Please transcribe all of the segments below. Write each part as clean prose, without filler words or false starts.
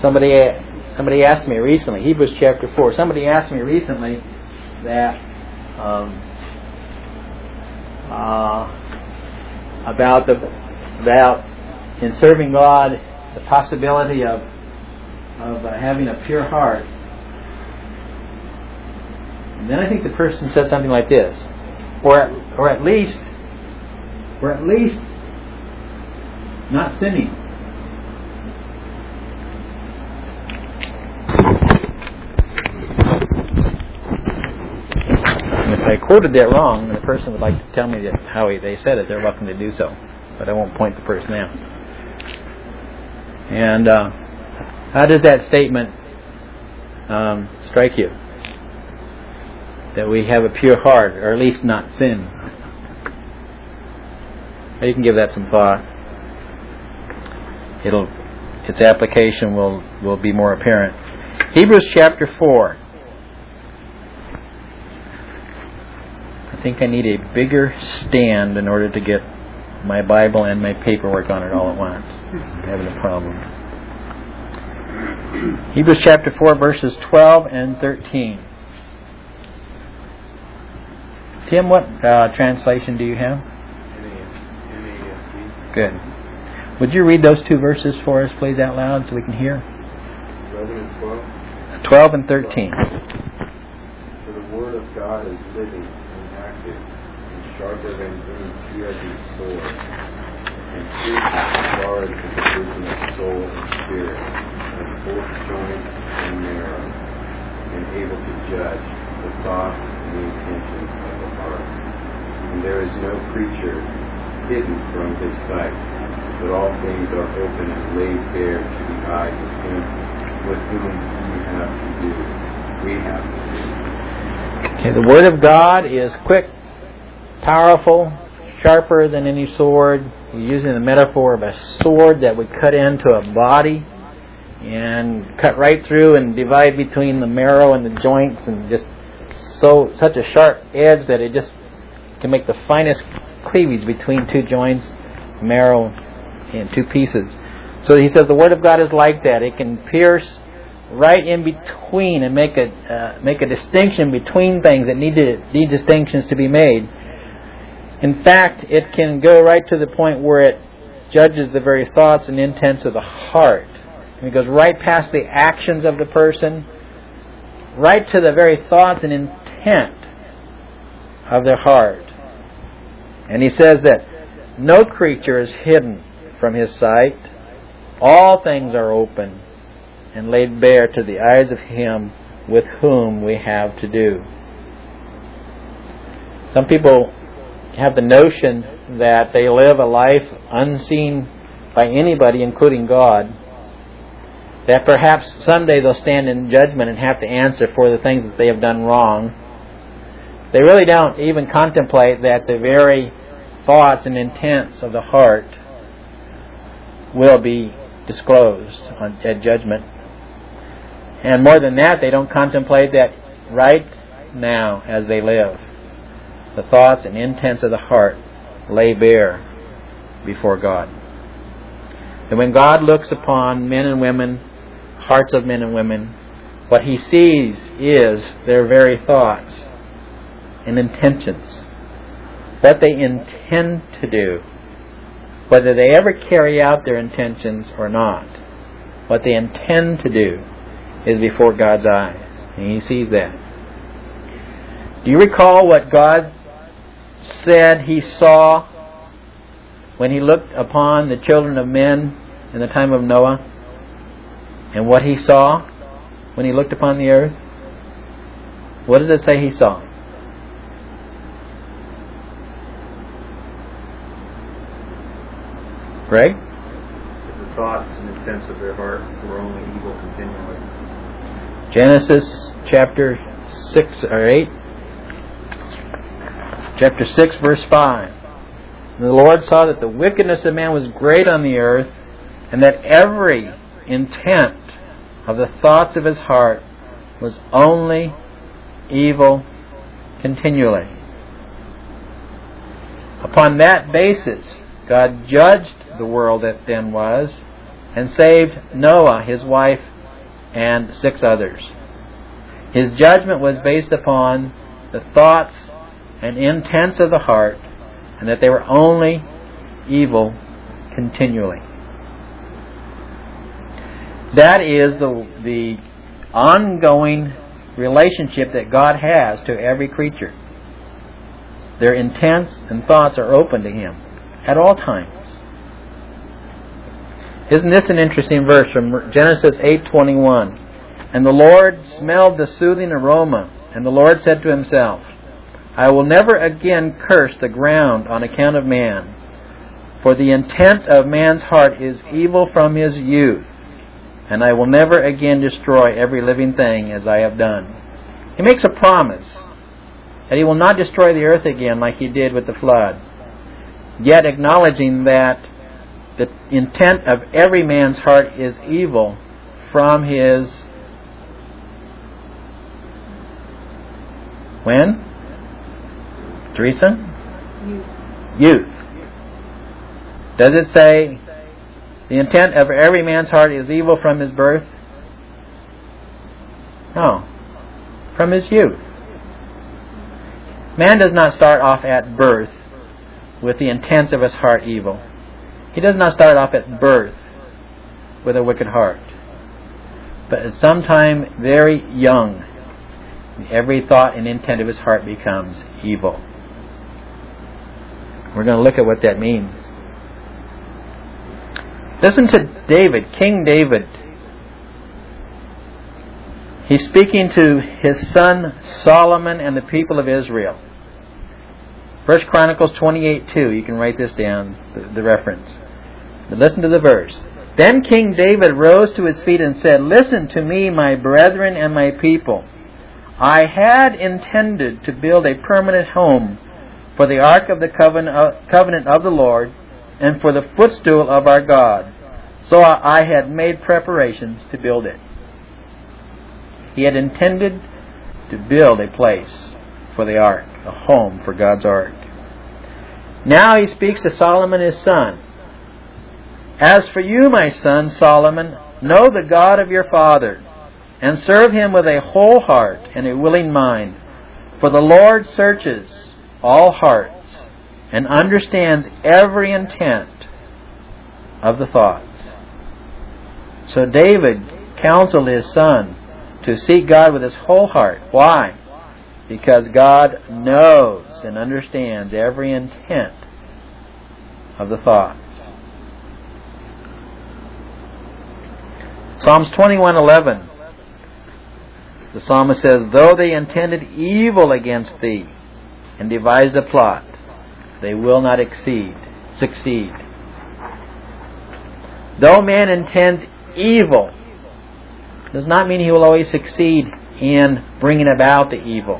Somebody asked me recently, Hebrews chapter 4, somebody asked me recently that about in serving God, the possibility of having a pure heart. And then I think the person said something like this, or at least not sinning. And if I quoted that wrong, and the person would like to tell me how they said it, they're welcome to do so. But I won't point the person out. And how does that statement strike you? That we have a pure heart, or at least not sin. You can give that some thought. Its application will be more apparent. Hebrews chapter 4. I think I need a bigger stand in order to get my Bible and my paperwork on it all at once. I'm having a problem. Hebrews chapter 4, verses 12 and 13. Tim, what translation do you have? Good. Would you read those two verses for us, please, out loud so we can hear? 11 and 12 and 13. For the word of God is living and active and sharper than any two-edged sword, and pierces as far as the division of soul and spirit, and both joints and marrow, and able to judge the thoughts and the intentions of the heart. And there is no creature hidden from his sight, but all things are open and laid bare to the eyes of him with whom we have to do. Okay, the Word of God is quick, powerful, sharper than any sword. We're using the metaphor of a sword that would cut into a body and cut right through and divide between the marrow and the joints, and just such a sharp edge that it just can make the finest cleavage between two joints, marrow, and two pieces. So he says the Word of God is like that. It can pierce right in between and make a distinction between things that need distinctions to be made. In fact, it can go right to the point where it judges the very thoughts and intents of the heart. And it goes right past the actions of the person, right to the very thoughts and intent of their heart. And he says that no creature is hidden from his sight. All things are open and laid bare to the eyes of him with whom we have to do. Some people have the notion that they live a life unseen by anybody, including God, that perhaps someday they'll stand in judgment and have to answer for the things that they have done wrong. They really don't even contemplate that the very thoughts and intents of the heart will be disclosed at judgment. And more than that, they don't contemplate that right now as they live, the thoughts and intents of the heart lay bare before God. And when God looks upon men and women, hearts of men and women, what He sees is their very thoughts and intentions, what they intend to do, whether they ever carry out their intentions or not. What they intend to do is before God's eyes, and He sees that. Do you recall what God said He saw when He looked upon the children of men in the time of Noah? And what He saw when He looked upon the earth? What does it say He saw? Greg? The thoughts and intents of their heart were only evil continually. Genesis chapter 6 or 8. Chapter 6 verse 5. And the Lord saw that the wickedness of man was great on the earth, and that every intent of the thoughts of his heart was only evil continually. Upon that basis, God judged the world that then was, and saved Noah, his wife, and 6 others. His judgment was based upon the thoughts and intents of the heart, and that they were only evil continually. That is the ongoing relationship that God has to every creature. Their intents and thoughts are open to Him at all times. Isn't this an interesting verse from Genesis 8:21? And the Lord smelled the soothing aroma, and the Lord said to Himself, I will never again curse the ground on account of man, for the intent of man's heart is evil from his youth, and I will never again destroy every living thing as I have done. He makes a promise that He will not destroy the earth again like He did with the flood, yet acknowledging that the intent of every man's heart is evil from his when? Teresa? Youth. Does it say the intent of every man's heart is evil from his birth? No. From his youth. Man does not start off at birth with the intents of his heart evil. He does not start off at birth with a wicked heart. But at some time very young, every thought and intent of his heart becomes evil. We're going to look at what that means. Listen to David, King David. He's speaking to his son Solomon and the people of Israel. 1 Chronicles 28:2. You can write this down, the reference. But listen to the verse. Then King David rose to his feet and said, Listen to me, my brethren and my people. I had intended to build a permanent home for the ark of the covenant of the Lord and for the footstool of our God. So I had made preparations to build it. He had intended to build a place for the ark, a home for God's ark. Now he speaks to Solomon his son. As for you, my son Solomon, know the God of your father, and serve Him with a whole heart and a willing mind. For the Lord searches all hearts and understands every intent of the thoughts. So David counseled his son to seek God with his whole heart. Why? Because God knows and understands every intent of the thoughts. Psalms 21:11. The psalmist says, Though they intended evil against thee and devised a plot, they will not succeed. Though man intends evil, does not mean he will always succeed in bringing about the evil.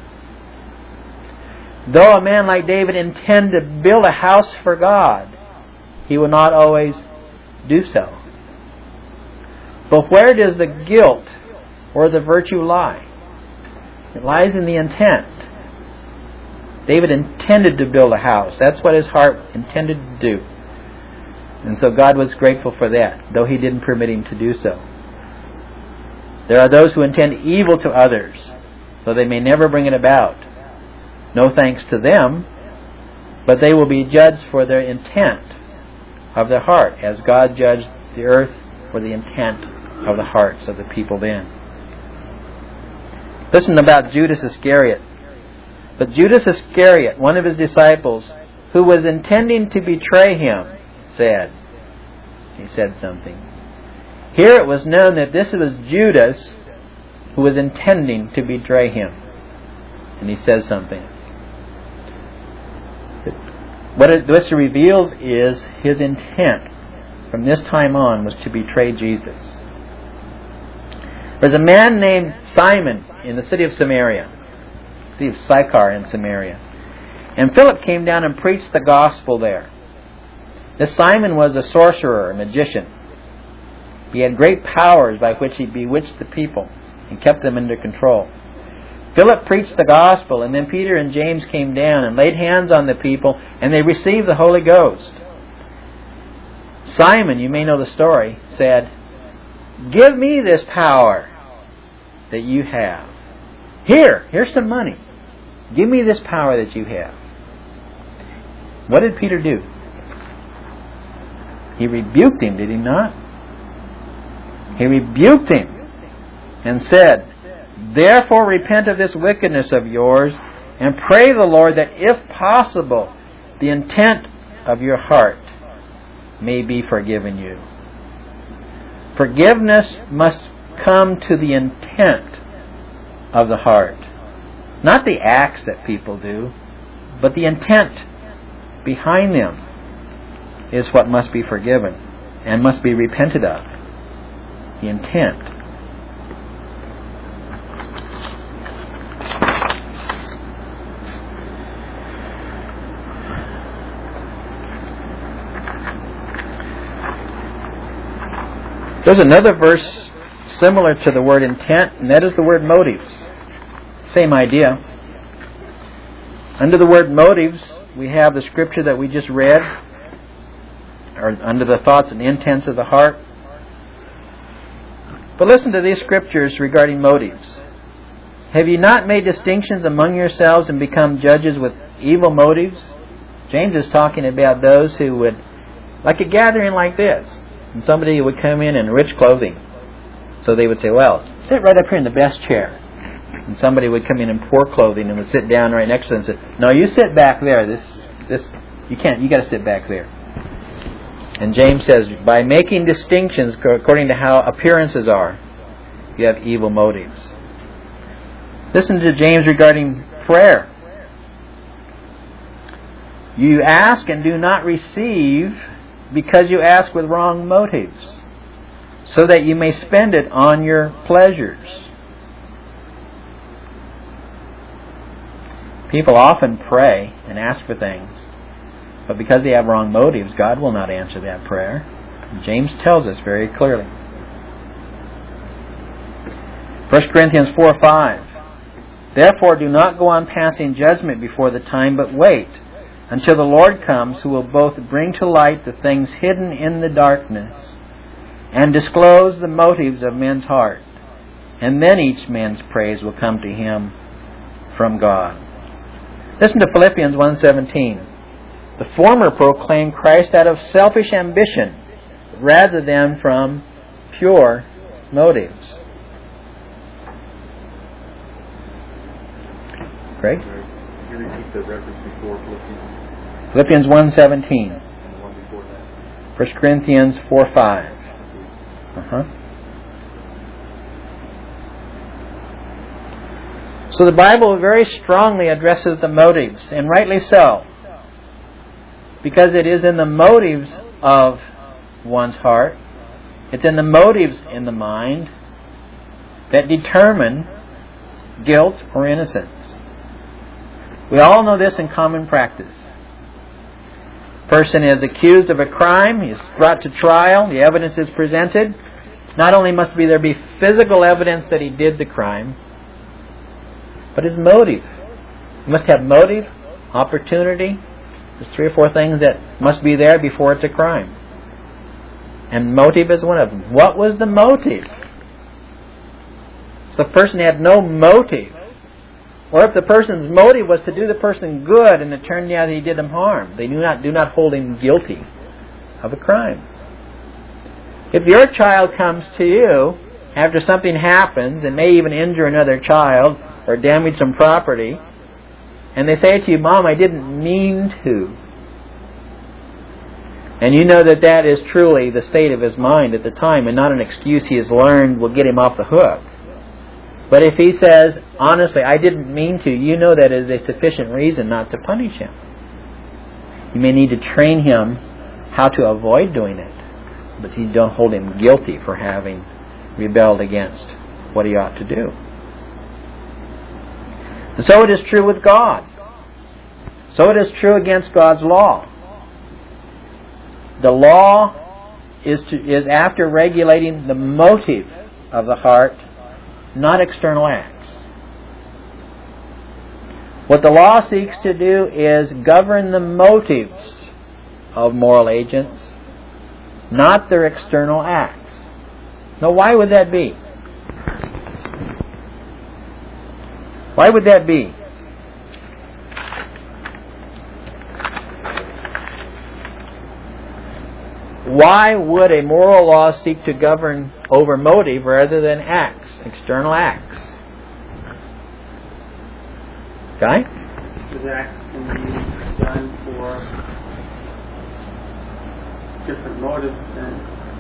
Though a man like David intend to build a house for God, he will not always do so. But where does the guilt or the virtue lie? It lies in the intent. David intended to build a house. That's what his heart intended to do. And so God was grateful for that, though He didn't permit him to do so. There are those who intend evil to others, so they may never bring it about. No thanks to them, but they will be judged for their intent of their heart, as God judged the earth for the intent of the hearts of the people then. Listen about Judas Iscariot. But Judas Iscariot, one of his disciples, who was intending to betray Him, he said something. Here it was known that this was Judas who was intending to betray Him. And he says something. What this reveals is his intent from this time on was to betray Jesus. There's a man named Simon in the city of Samaria, city of Sychar in Samaria. And Philip came down and preached the gospel there. This Simon was a sorcerer, a magician. He had great powers by which he bewitched the people and kept them under control. Philip preached the gospel, and then Peter and James came down and laid hands on the people, and they received the Holy Ghost. Simon, you may know the story, said, give me this power that you have. Here's some money. Give me this power that you have. What did Peter do? He rebuked him, did he not? He rebuked him and said, therefore repent of this wickedness of yours and pray the Lord that if possible the intent of your heart may be forgiven you. Forgiveness must come to the intent of the heart. Not the acts that people do, but the intent behind them is what must be forgiven and must be repented of. The intent. There's another verse similar to the word intent, and that is the word motives. Same idea. Under the word motives, we have the scripture that we just read, or under the thoughts and intents of the heart. But listen to these scriptures regarding motives. Have you not made distinctions among yourselves and become judges with evil motives? James is talking about those who would, like a gathering like this, and somebody would come in rich clothing. So they would say, well, sit right up here in the best chair. And somebody would come in poor clothing and would sit down right next to them and say, no, you sit back there. This you can't. You got to sit back there. And James says, by making distinctions according to how appearances are, you have evil motives. Listen to James regarding prayer. You ask and do not receive because you ask with wrong motives, so that you may spend it on your pleasures. People often pray and ask for things, but because they have wrong motives, God will not answer that prayer. James tells us very clearly. 1 Corinthians 4:5. Therefore do not go on passing judgment before the time, but wait until the Lord comes, who will both bring to light the things hidden in the darkness and disclose the motives of men's heart. And then each man's praise will come to him from God. Listen to Philippians 1:17. The former proclaim Christ out of selfish ambition rather than from pure motives. Greg? Can you repeat the reference before Philippians? Philippians 1:17. And the one before that? 1 Corinthians 4:5. So the Bible very strongly addresses the motives, and rightly so, because it is in the motives of one's heart, it's in the motives in the mind that determine guilt or innocence. We all know this in common practice. Person is accused of a crime, he is brought to trial, the evidence is presented. Not only must there be physical evidence that he did the crime, but his motive. He must have motive, opportunity. There's 3 or 4 things that must be there before it's a crime. And motive is one of them. What was the motive? If the person had no motive, or if the person's motive was to do the person good and it turned out he did them harm, they do not hold him guilty of a crime. If your child comes to you after something happens and may even injure another child or damage some property, and they say to you, Mom, I didn't mean to, and you know that that is truly the state of his mind at the time and not an excuse he has learned will get him off the hook. But if he says, honestly, I didn't mean to, you know that is a sufficient reason not to punish him. You may need to train him how to avoid doing it, but you don't hold him guilty for having rebelled against what he ought to do. And so it is true with God. So it is true against God's law. The law is after regulating the motive of the heart, not external acts. What the law seeks to do is govern the motives of moral agents, not their external acts. Now, why would that be? Why would that be? Why would a moral law seek to govern over motive rather than acts, external acts? Okay? Because acts can be done for different motives. And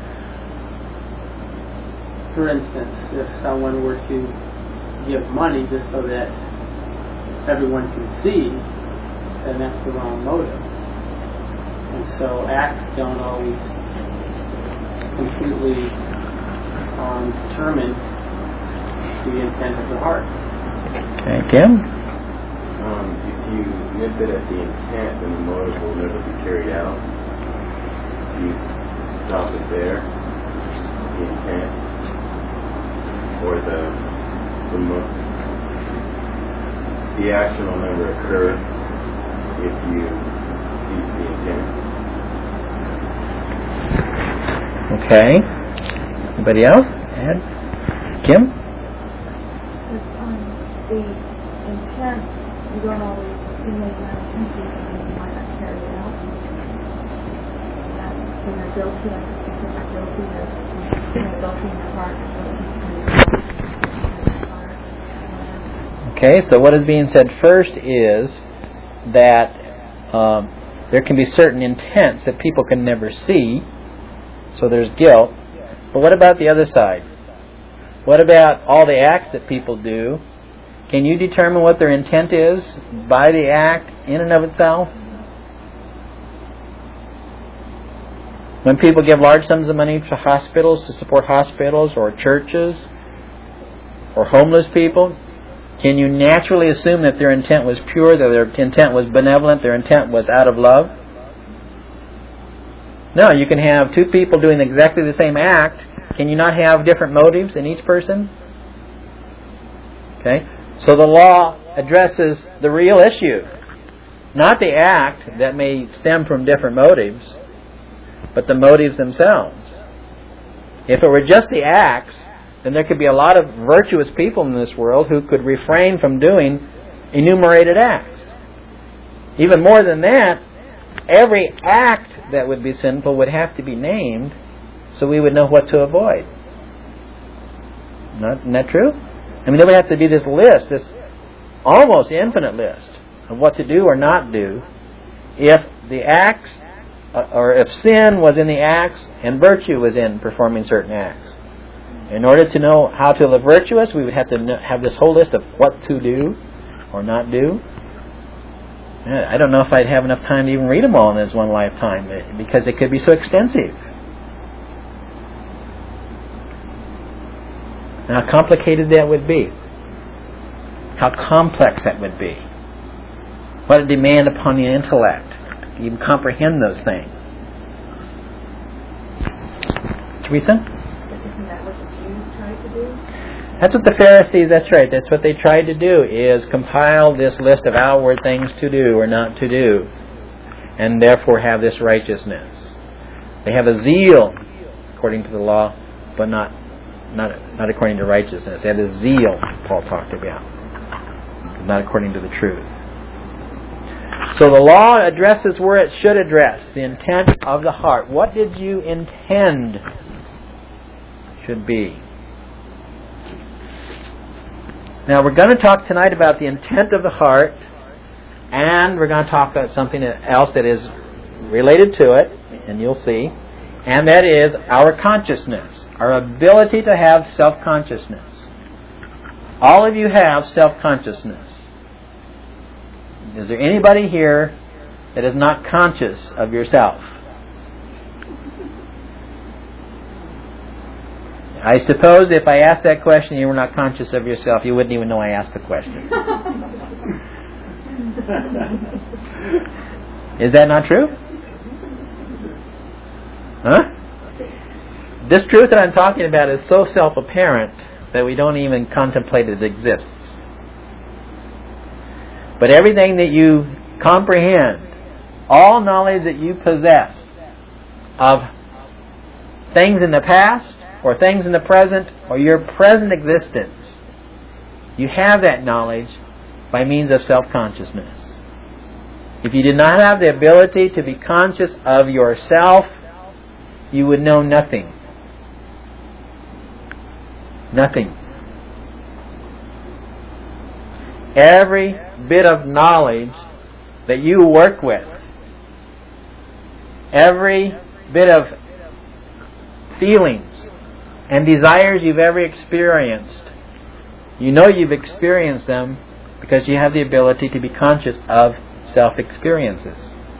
for instance, if someone were to give money just so that everyone can see, then that's the wrong motive. And so acts don't always completely determine the intent of the heart. Okay, Kim? If you nip it at the intent, then the motive will never be carried out. If you stop it there, the intent, or the action will never occur if you cease the intent. Okay. Anybody else? Ed? Kim? The intent, you don't always, you may not intend to, and you might not carry it out. And when you're guilty, I think because you're guilty, you're guilty in your heart, Okay, so what is being said first is that there can be certain intents that people can never see, so there's guilt. But what about the other side? What about all the acts that people do? Can you determine what their intent is by the act in and of itself? When people give large sums of money to hospitals, to support hospitals or churches or homeless people, can you naturally assume that their intent was pure, that their intent was benevolent, their intent was out of love? No, you can have two people doing exactly the same act. Can you not have different motives in each person? Okay? So the law addresses the real issue. Not the act that may stem from different motives, but the motives themselves. If it were just the acts, then there could be a lot of virtuous people in this world who could refrain from doing enumerated acts. Even more than that, every act that would be sinful would have to be named so we would know what to avoid. Isn't that true? I mean, there would have to be this list, this almost infinite list of what to do or not do if the acts, or if sin was in the acts and virtue was in performing certain acts. In order to know how to live virtuous, we would have to have this whole list of what to do or not do. I don't know if I'd have enough time to even read them all in this one lifetime, because it could be so extensive. And how complicated that would be. How complex that would be. What a demand upon the intellect to even comprehend those things. Teresa? Isn't that what the Jews tried to do? That's what the Pharisees, that's right, that's what they tried to do, is compile this list of outward things to do or not to do, and therefore have this righteousness. They have a zeal according to the law, but not according to righteousness. They have a zeal Paul talked about, not according to the truth. So the law addresses where it should address, the intent of the heart. What did you intend should be? Now we're going to talk tonight about the intent of the heart, and we're going to talk about something else that is related to it, and you'll see, and that is our consciousness, our ability to have self-consciousness. All of you have self-consciousness. Is there anybody here that is not conscious of yourself? I suppose if I asked that question and you were not conscious of yourself, you wouldn't even know I asked the question. Is that not true? Huh? This truth that I'm talking about is so self-apparent that we don't even contemplate it exists. But everything that you comprehend, all knowledge that you possess of things in the past or things in the present, or your present existence, you have that knowledge by means of self-consciousness. If you did not have the ability to be conscious of yourself, you would know nothing. Nothing. Every bit of knowledge that you work with, every bit of feelings and desires you've ever experienced, you know you've experienced them because you have the ability to be conscious of self-experiences.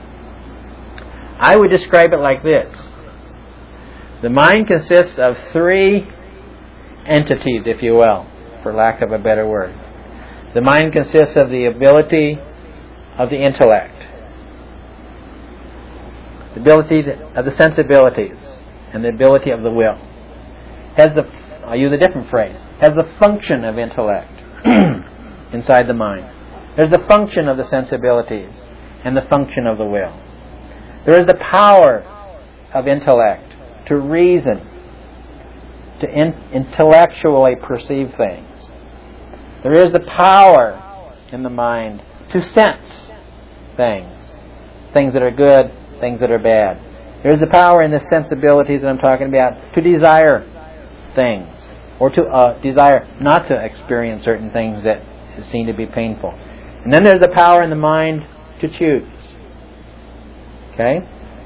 I would describe it like this. The mind consists of three entities, if you will, for lack of a better word. The mind consists of the ability of the intellect, the ability of the sensibilities, and the ability of the will. I'll use a different phrase. Has the function of intellect inside the mind. There's the function of the sensibilities and the function of the will. There is the power of intellect to reason, to intellectually perceive things. There is the power in the mind to sense things that are good, things that are bad. There is the power in the sensibilities that I'm talking about to desire things, or to desire not to experience certain things that seem to be painful. And then there's the power in the mind to choose. Okay?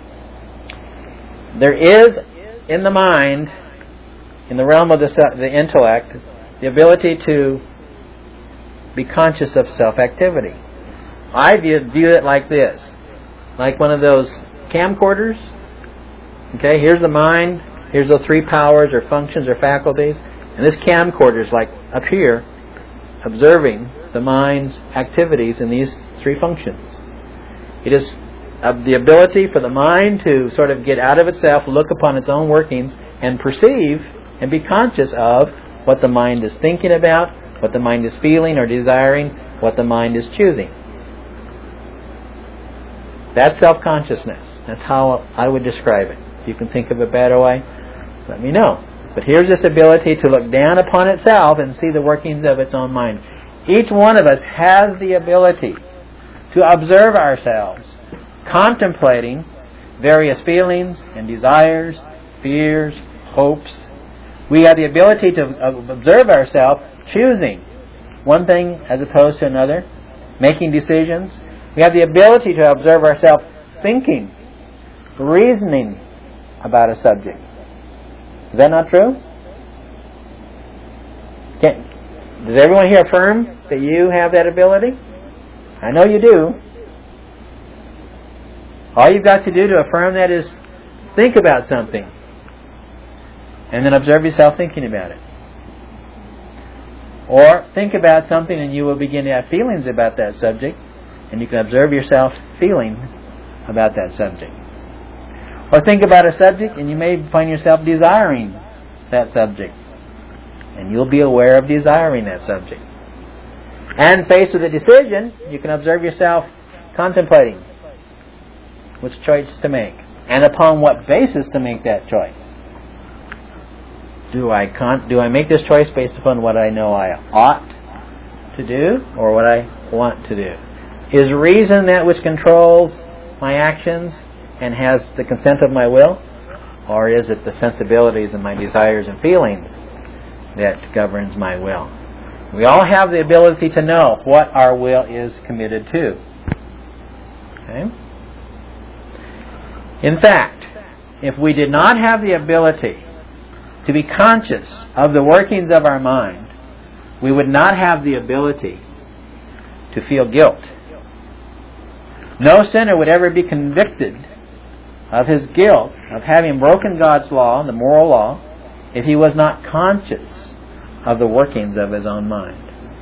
There is in the mind, in the realm of the intellect, the ability to be conscious of self-activity. I view it like this. Like one of those camcorders. Okay, here's the mind. Here's the three powers or functions or faculties. And this camcorder is like up here, observing the mind's activities in these three functions. It is the ability for the mind to sort of get out of itself, look upon its own workings, and perceive and be conscious of what the mind is thinking about, what the mind is feeling or desiring, what the mind is choosing. That's self-consciousness. That's how I would describe it. If you can think of a better way, let me know. But here's this ability to look down upon itself and see the workings of its own mind. Each one of us has the ability to observe ourselves, contemplating various feelings and desires, fears, hopes. We have the ability to observe ourselves choosing one thing as opposed to another, making decisions. We have the ability to observe ourselves thinking, reasoning about a subject. Is that not true? Does everyone here affirm that you have that ability? I know you do. All you've got to do to affirm that is think about something and then observe yourself thinking about it. Or think about something and you will begin to have feelings about that subject, and you can observe yourself feeling about that subject. Or think about a subject and you may find yourself desiring that subject, and you'll be aware of desiring that subject. And faced with a decision, you can observe yourself contemplating which choice to make, and upon what basis to make that choice. Do I make this choice based upon what I know I ought to do, or what I want to do? Is reason that which controls my actions and has the consent of my will? Or is it the sensibilities and my desires and feelings that governs my will? We all have the ability to know what our will is committed to. Okay? In fact, if we did not have the ability to be conscious of the workings of our mind, we would not have the ability to feel guilt. No sinner would ever be convicted of his guilt of having broken God's law, the moral law, if he was not conscious of the workings of his own mind.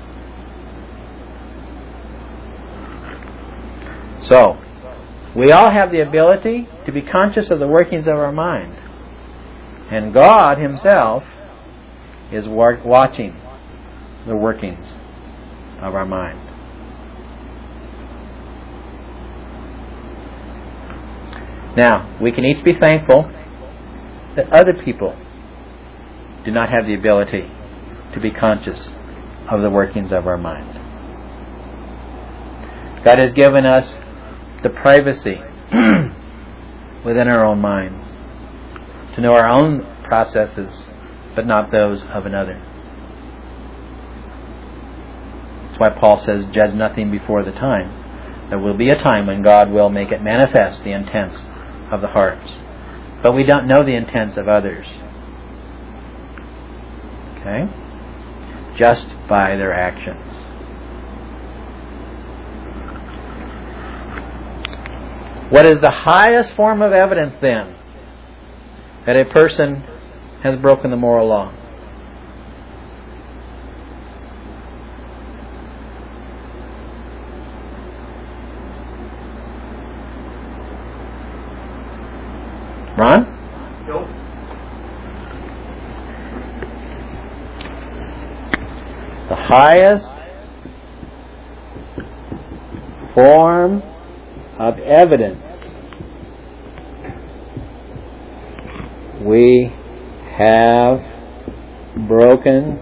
So, we all have the ability to be conscious of the workings of our mind. And God Himself is watching the workings of our mind. Now, we can each be thankful that other people do not have the ability to be conscious of the workings of our mind. God has given us the privacy within our own minds to know our own processes, but not those of another. That's why Paul says, judge nothing before the time. There will be a time when God will make it manifest the intents of the hearts. But we don't know the intents of others. Okay? Just by their actions. What is the highest form of evidence then that a person has broken the moral law? Ron? Guilt. The highest form of evidence we have broken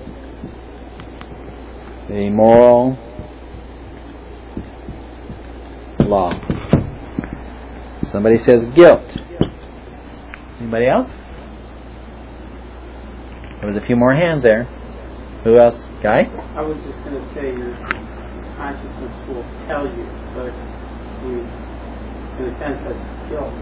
the moral law. Somebody says guilt. Anybody else? There was a few more hands there. Who else? Guy? I was just going to say your consciousness will tell you, but in a sense that's guilt.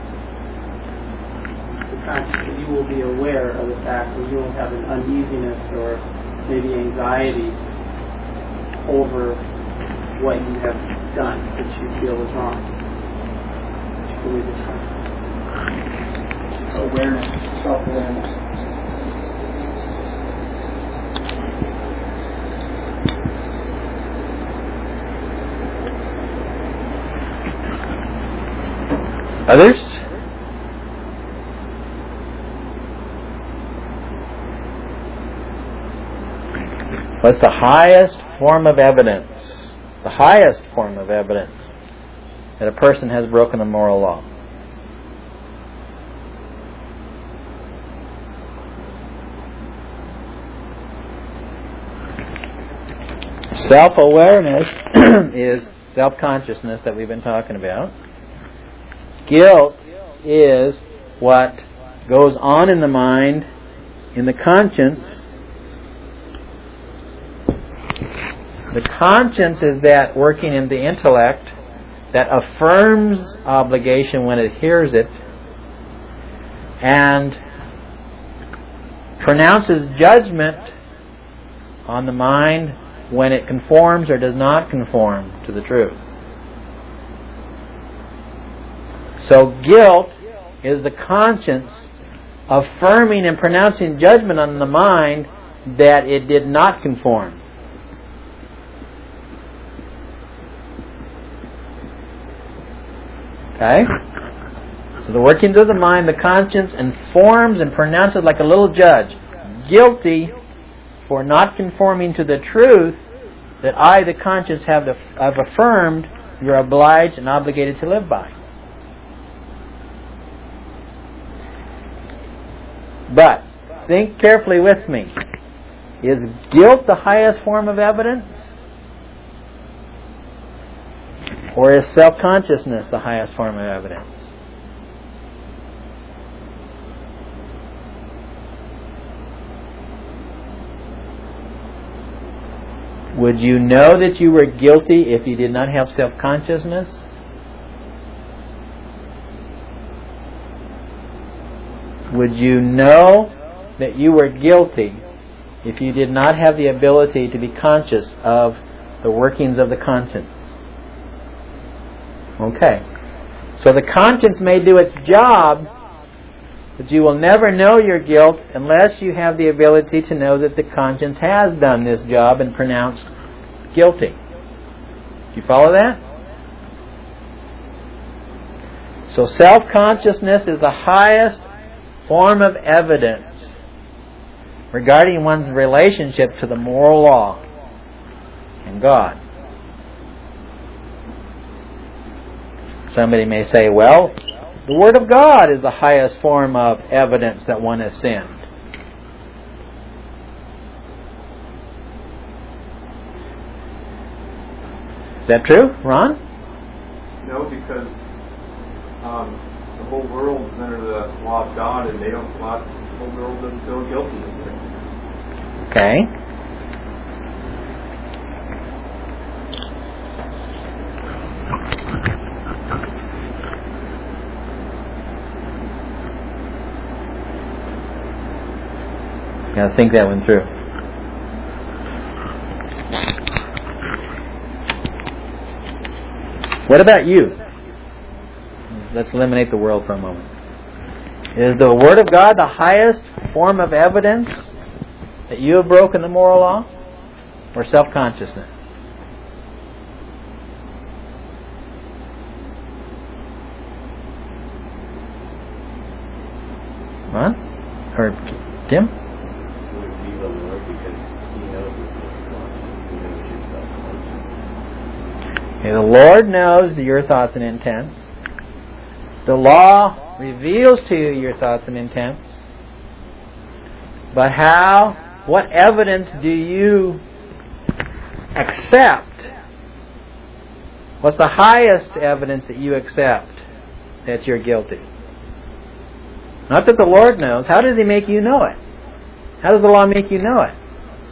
The consciousness, you will be aware of the fact that you will have an uneasiness or maybe anxiety over what you have done that you feel is wrong. Awareness, self-awareness. Others? What's the highest form of evidence? The highest form of evidence that a person has broken the moral law. Self-awareness is self-consciousness that we've been talking about. Guilt is what goes on in the mind, in the conscience. The conscience is that working in the intellect that affirms obligation when it hears it and pronounces judgment on the mind when it conforms or does not conform to the truth. So guilt is the conscience affirming and pronouncing judgment on the mind that it did not conform. Okay? So the workings of the mind, the conscience informs and pronounces like a little judge, guilty for not conforming to the truth that I, the conscience, have affirmed you're obliged and obligated to live by. But, think carefully with me. Is guilt the highest form of evidence? Or is self-consciousness the highest form of evidence? Would you know that you were guilty if you did not have self-consciousness? Would you know that you were guilty if you did not have the ability to be conscious of the workings of the conscience? Okay. So the conscience may do its job, but you will never know your guilt unless you have the ability to know that the conscience has done this job and pronounced guilty. Do you follow that? So self-consciousness is the highest form of evidence regarding one's relationship to the moral law and God. Somebody may say, well, the Word of God is the highest form of evidence that one has sinned. that true, Ron? No, because the whole world is under the law of God, and the whole world doesn't feel guilty. Okay. Gotta think that one through. What about you? Let's eliminate the world for a moment. Is the Word of God the highest form of evidence that you have broken the moral law? Or self-consciousness? Ron? Or Tim? Would be the Lord because He knows what you're conscious. He knows you're self-conscious. Okay, the Lord knows your thoughts and intents. The law reveals to you your thoughts and intents. But what evidence do you accept? What's the highest evidence that you accept that you're guilty? Not that the Lord knows. How does He make you know it? How does the law make you know it?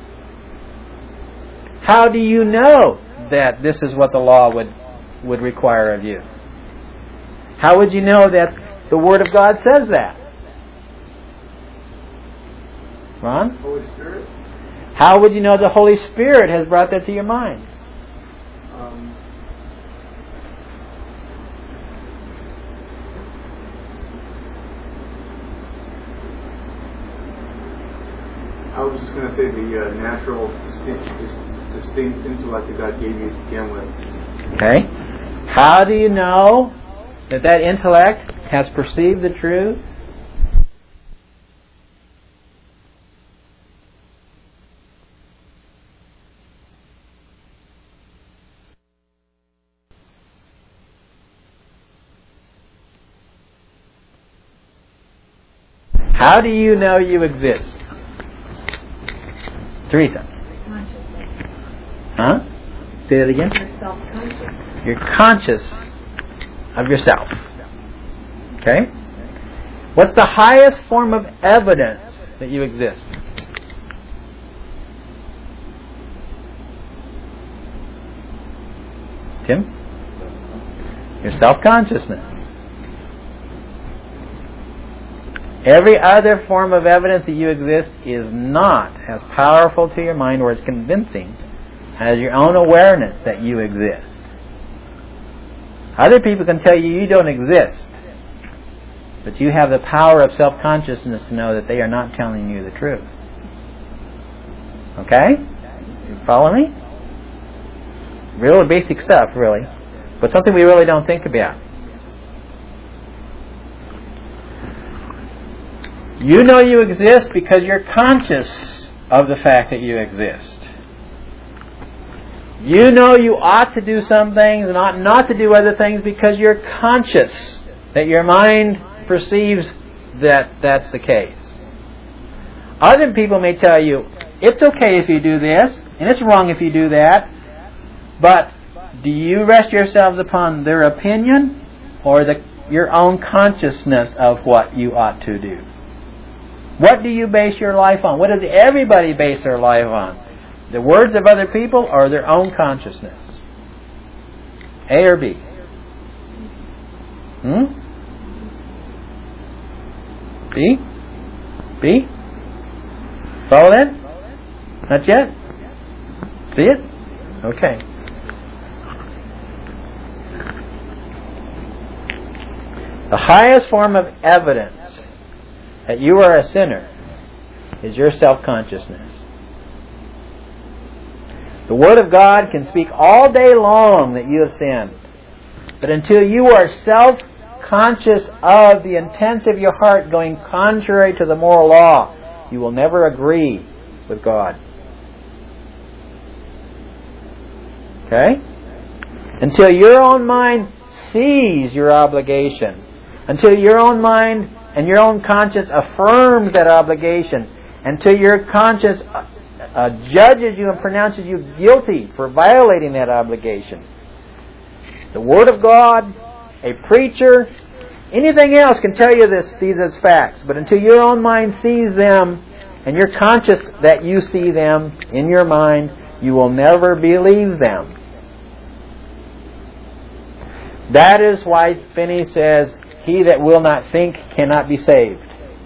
How do you know that this is what the law would require of you? How would you know that the Word of God says that? Ron? Holy Spirit? How would you know the Holy Spirit has brought that to your mind? I was just going to say the natural, distinct intellect that God gave you to begin with. Okay. How do you know that intellect has perceived the truth? How do you know you exist? Teresa. Huh? Say that again? You're self-conscious. You're conscious of yourself. Okay? What's the highest form of evidence that you exist? Tim? Your self-consciousness. Every other form of evidence that you exist is not as powerful to your mind or as convincing as your own awareness that you exist. Other people can tell you don't exist, but you have the power of self-consciousness to know that they are not telling you the truth. Okay? You follow me? Real basic stuff, really, but something we really don't think about. You know you exist because you're conscious of the fact that you exist. You know you ought to do some things and ought not to do other things because you're conscious that your mind perceives that that's the case. Other people may tell you, it's okay if you do this, and it's wrong if you do that, but do you rest yourselves upon their opinion or your own consciousness of what you ought to do? What do you base your life on? What does everybody base their life on? The words of other people or their own consciousness? A or B? B? B? Follow that? Not yet? See it? Okay. The highest form of evidence that you are a sinner is your self-consciousness. The Word of God can speak all day long that you have sinned. But until you are self-conscious of the intents of your heart going contrary to the moral law, you will never agree with God. Okay? Until your own mind sees your obligation. Until your own mind and your own conscience affirms that obligation. Until your conscience judges you and pronounces you guilty for violating that obligation. the Word of God, a preacher, anything else can tell you these as facts. But until your own mind sees them, and you're conscious that you see them in your mind, you will never believe them. That is why Finney says, he that will not think cannot be saved.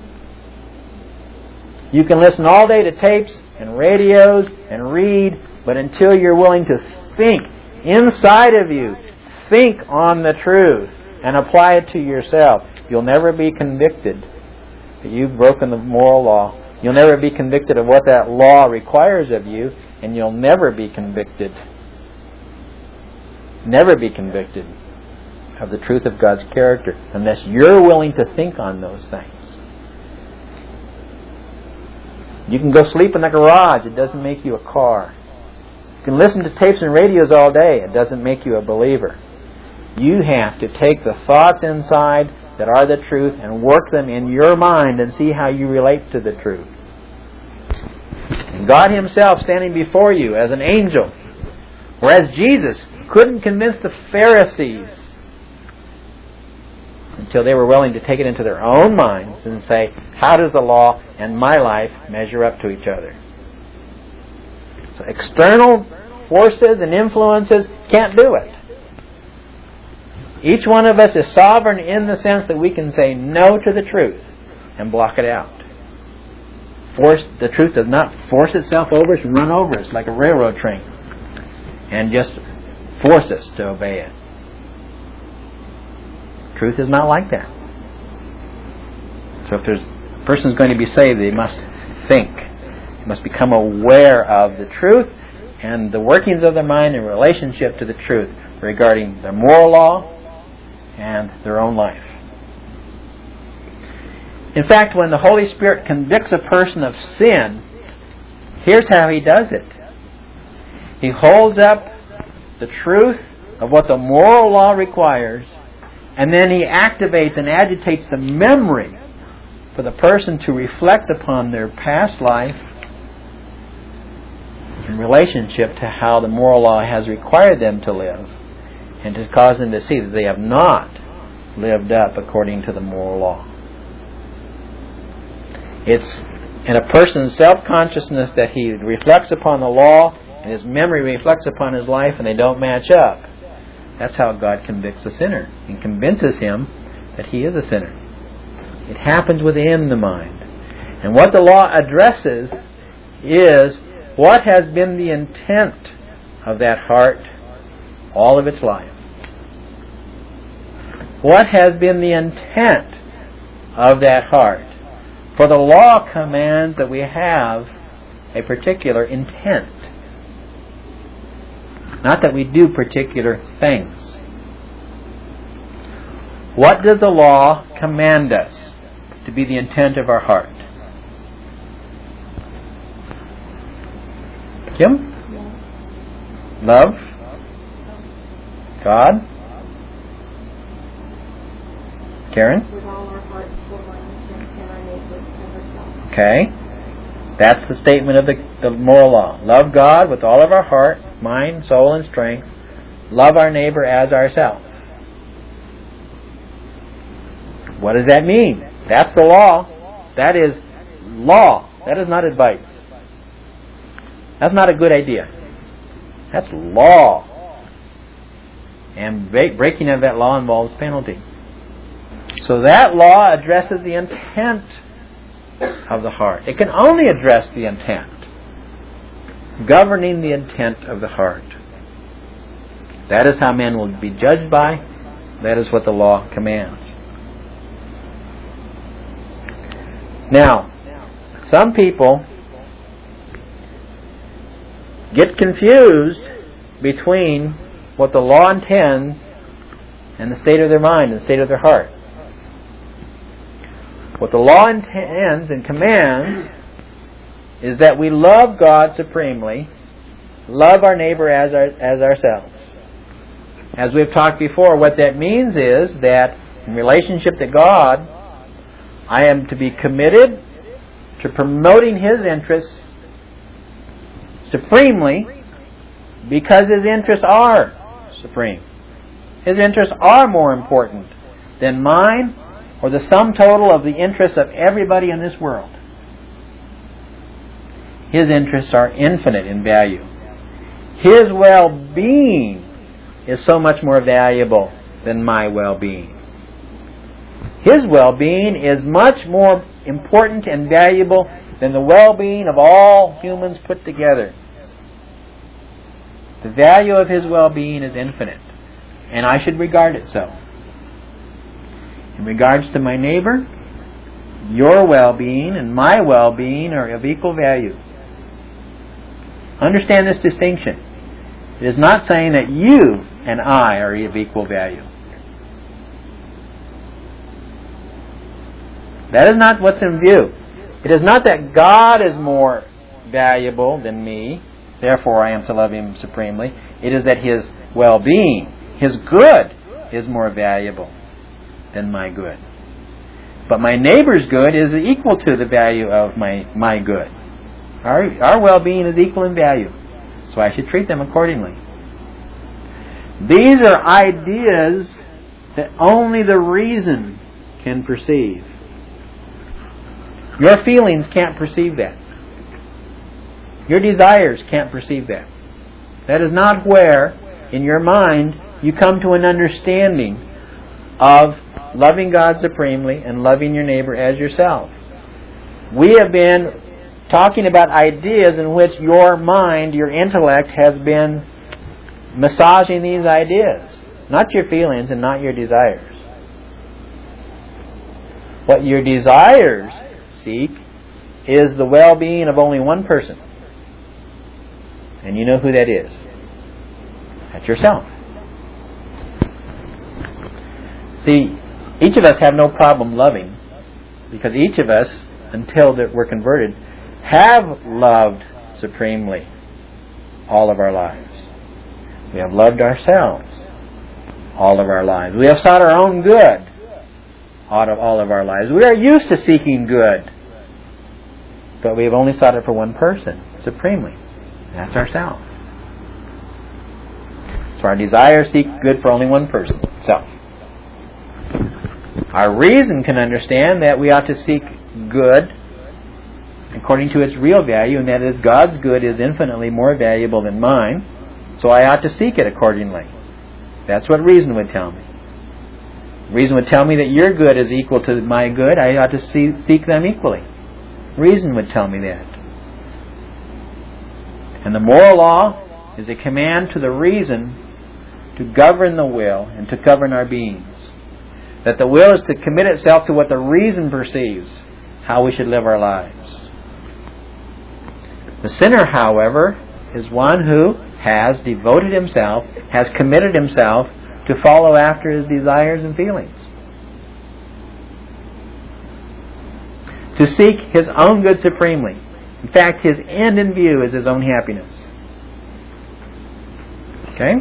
You can listen all day to tapes and radios and read, but until you're willing to think inside of you, think on the truth and apply it to yourself, you'll never be convicted that you've broken the moral law. You'll never be convicted of what that law requires of you, and you'll never be convicted of the truth of God's character unless you're willing to think on those things. You can go sleep in the garage. It doesn't make you a car. You can listen to tapes and radios all day. It doesn't make you a believer. You have to take the thoughts inside that are the truth and work them in your mind and see how you relate to the truth. And God Himself standing before you as an angel, whereas Jesus couldn't convince the Pharisees until they were willing to take it into their own minds and say, how does the law and my life measure up to each other? So external forces and influences can't do it. Each one of us is sovereign in the sense that we can say no to the truth and block it out. The truth does not force itself over us and run over us like a railroad train and just force us to obey it. Truth is not like that. So if a person is going to be saved, they must think. They must become aware of the truth and the workings of their mind in relationship to the truth regarding their moral law and their own life. In fact, when the Holy Spirit convicts a person of sin, here's how He does it. He holds up the truth of what the moral law requires, and then He activates and agitates the memory for the person to reflect upon their past life in relationship to how the moral law has required them to live, and to cause them to see that they have not lived up according to the moral law. It's in a person's self-consciousness that he reflects upon the law, and his memory reflects upon his life, and they don't match up. That's how God convicts a sinner and convinces him that he is a sinner. It happens within the mind. And what the law addresses is what has been the intent of that heart all of its life. What has been the intent of that heart? For the law commands that we have a particular intent. Not that we do particular things. What does the law command us to be the intent of our heart? Kim? Love? God? Karen? With all our heart, soul, mind, strength, and our neighbor and ourselves. Okay. That's the statement of the moral law. Love God with all of our heart, mind, soul, and strength. Love our neighbor as ourselves. What does that mean? That's the law. That is law. That is not advice. That's not a good idea. That's law. And breaking of that law involves penalty. So that law addresses the intent of the heart. It can only address the intent, governing the intent of the heart. That is how men will be judged by. That is what the law commands. Now, some people get confused between what the law intends and the state of their mind and the state of their heart. What the law intends and commands is that we love God supremely, love our neighbor as ourselves. As we've talked before, what that means is that in relationship to God, I am to be committed to promoting His interests supremely because His interests are supreme. His interests are more important than mine or the sum total of the interests of everybody in this world. His interests are infinite in value. His well-being is so much more valuable than my well-being. His well-being is much more important and valuable than the well-being of all humans put together. The value of His well-being is infinite, and I should regard it so. In regards to my neighbor, your well-being and my well-being are of equal value. Understand this distinction. It is not saying that you and I are of equal value. That is not what's in view. It is not that God is more valuable than me, therefore I am to love Him supremely. It is that His well-being, His good, is more valuable than my good. But my neighbor's good is equal to the value of my good. Our well-being is equal in value, so I should treat them accordingly. These are ideas that only the reason can perceive. Your feelings can't perceive that. Your desires can't perceive that. That is not where, in your mind, you come to an understanding of loving God supremely and loving your neighbor as yourself. We have been talking about ideas in which your mind, your intellect, has been massaging these ideas. Not your feelings and not your desires. What your desires seek is the well-being of only one person. And you know who that is. That's yourself. See, each of us have no problem loving, because each of us, until we're converted, have loved supremely all of our lives. We have loved ourselves all of our lives. We have sought our own good out of all of our lives. We are used to seeking good, but we have only sought it for one person, supremely. That's ourselves. So our desires seek good for only one person, self. Our reason can understand that we ought to seek good according to its real value, and that is God's good is infinitely more valuable than mine, so I ought to seek it accordingly. That's what reason would tell me. Reason would tell me that your good is equal to my good. I ought to seek them equally. Reason would tell me that. And the moral law is a command to the reason to govern the will and to govern our beings. That the will is to commit itself to what the reason perceives, how we should live our lives. The sinner, however, is one who has devoted himself, has committed himself to follow after his desires and feelings. To seek his own good supremely. In fact, his end in view is his own happiness. Okay?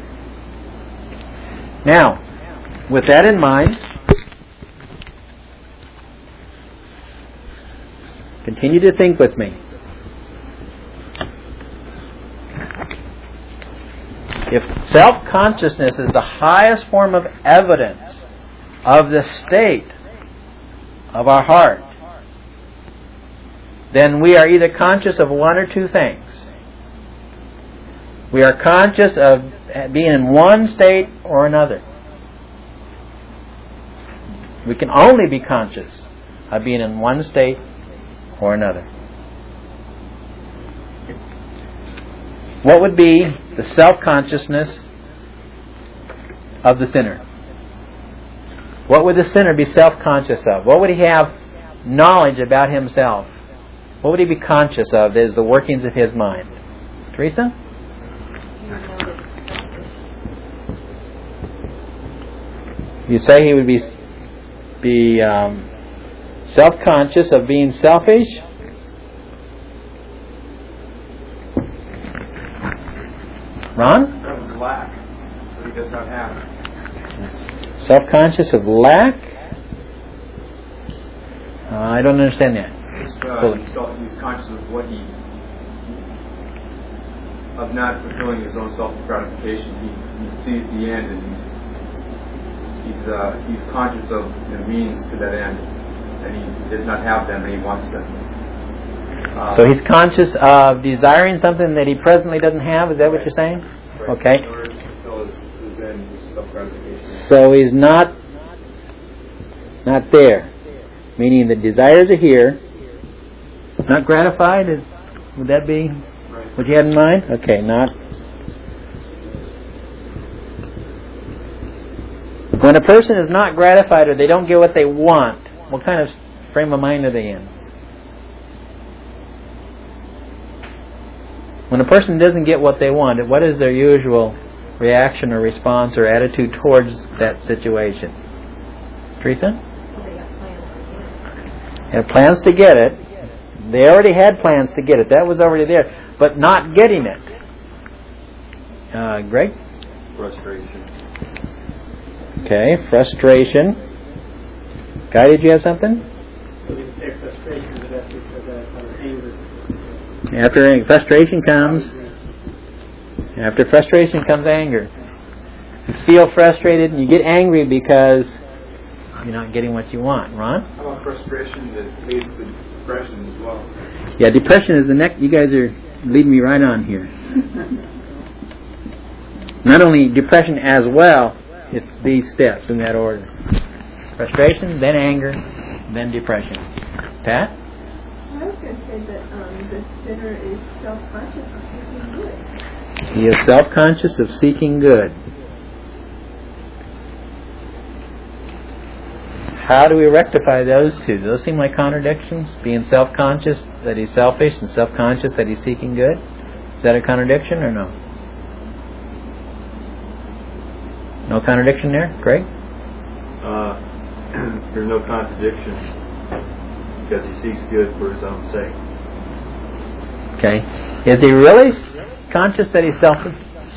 Now, with that in mind, continue to think with me. If self-consciousness is the highest form of evidence of the state of our heart, then we are either conscious of one or two things. We are conscious of being in one state or another. We can only be conscious of being in one state or another. What would be the self-consciousness of the sinner? What would the sinner be self-conscious of? What would he have knowledge about himself? What would he be conscious of as the workings of his mind? Teresa? You say he would be self-conscious of being selfish? Ron? That was lack. That he does not have. Self-conscious of lack? I don't understand that. He's conscious of what of not fulfilling his own self-gratification. He sees the end and he's conscious of the means to that end, and he does not have them, and he wants them. So he's conscious of desiring something that he presently doesn't have. Is that what you're saying? Right. Okay. In order to fulfill his end, which is self-gratification. So he's not there, meaning the desires are here, not gratified. Would that be what you had in mind? Okay, not. When a person is not gratified or they don't get what they want, what kind of frame of mind are they in? When a person doesn't get what they want, what is their usual reaction or response or attitude towards that situation? Teresa? They have plans to get it. They already had plans to get it. That was already there. But not getting it. Greg? Frustration. Okay, frustration. Guy, did you have something? Frustration, but that's because of anger. After frustration comes anger. You feel frustrated and you get angry because you're not getting what you want. Ron? How about frustration that leads to depression as well? Yeah, depression is the next. You guys are leading me right on here. Not only depression as well, it's these steps in that order. Frustration, then anger, then depression. Pat? I was going to say that the sinner is self-conscious of seeking good. He is self-conscious of seeking good. How do we rectify those two? Do those seem like contradictions? Being self-conscious that he's selfish and self-conscious that he's seeking good? Is that a contradiction or no? No contradiction there? Greg? There's no contradiction because he seeks good for his own sake. Okay. Is he really conscious that he's selfish?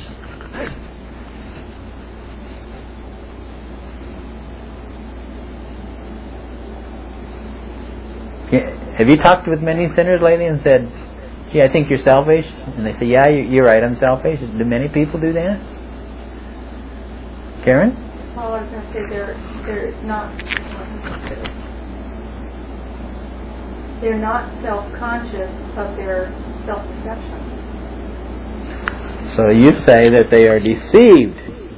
Have you talked with many sinners lately and said, gee, I think you're selfish? And they say, yeah, you're right, I'm selfish. Do many people do that? Karen? Well, I was going to say they're not self-conscious of their self-deception. So you say that they are deceived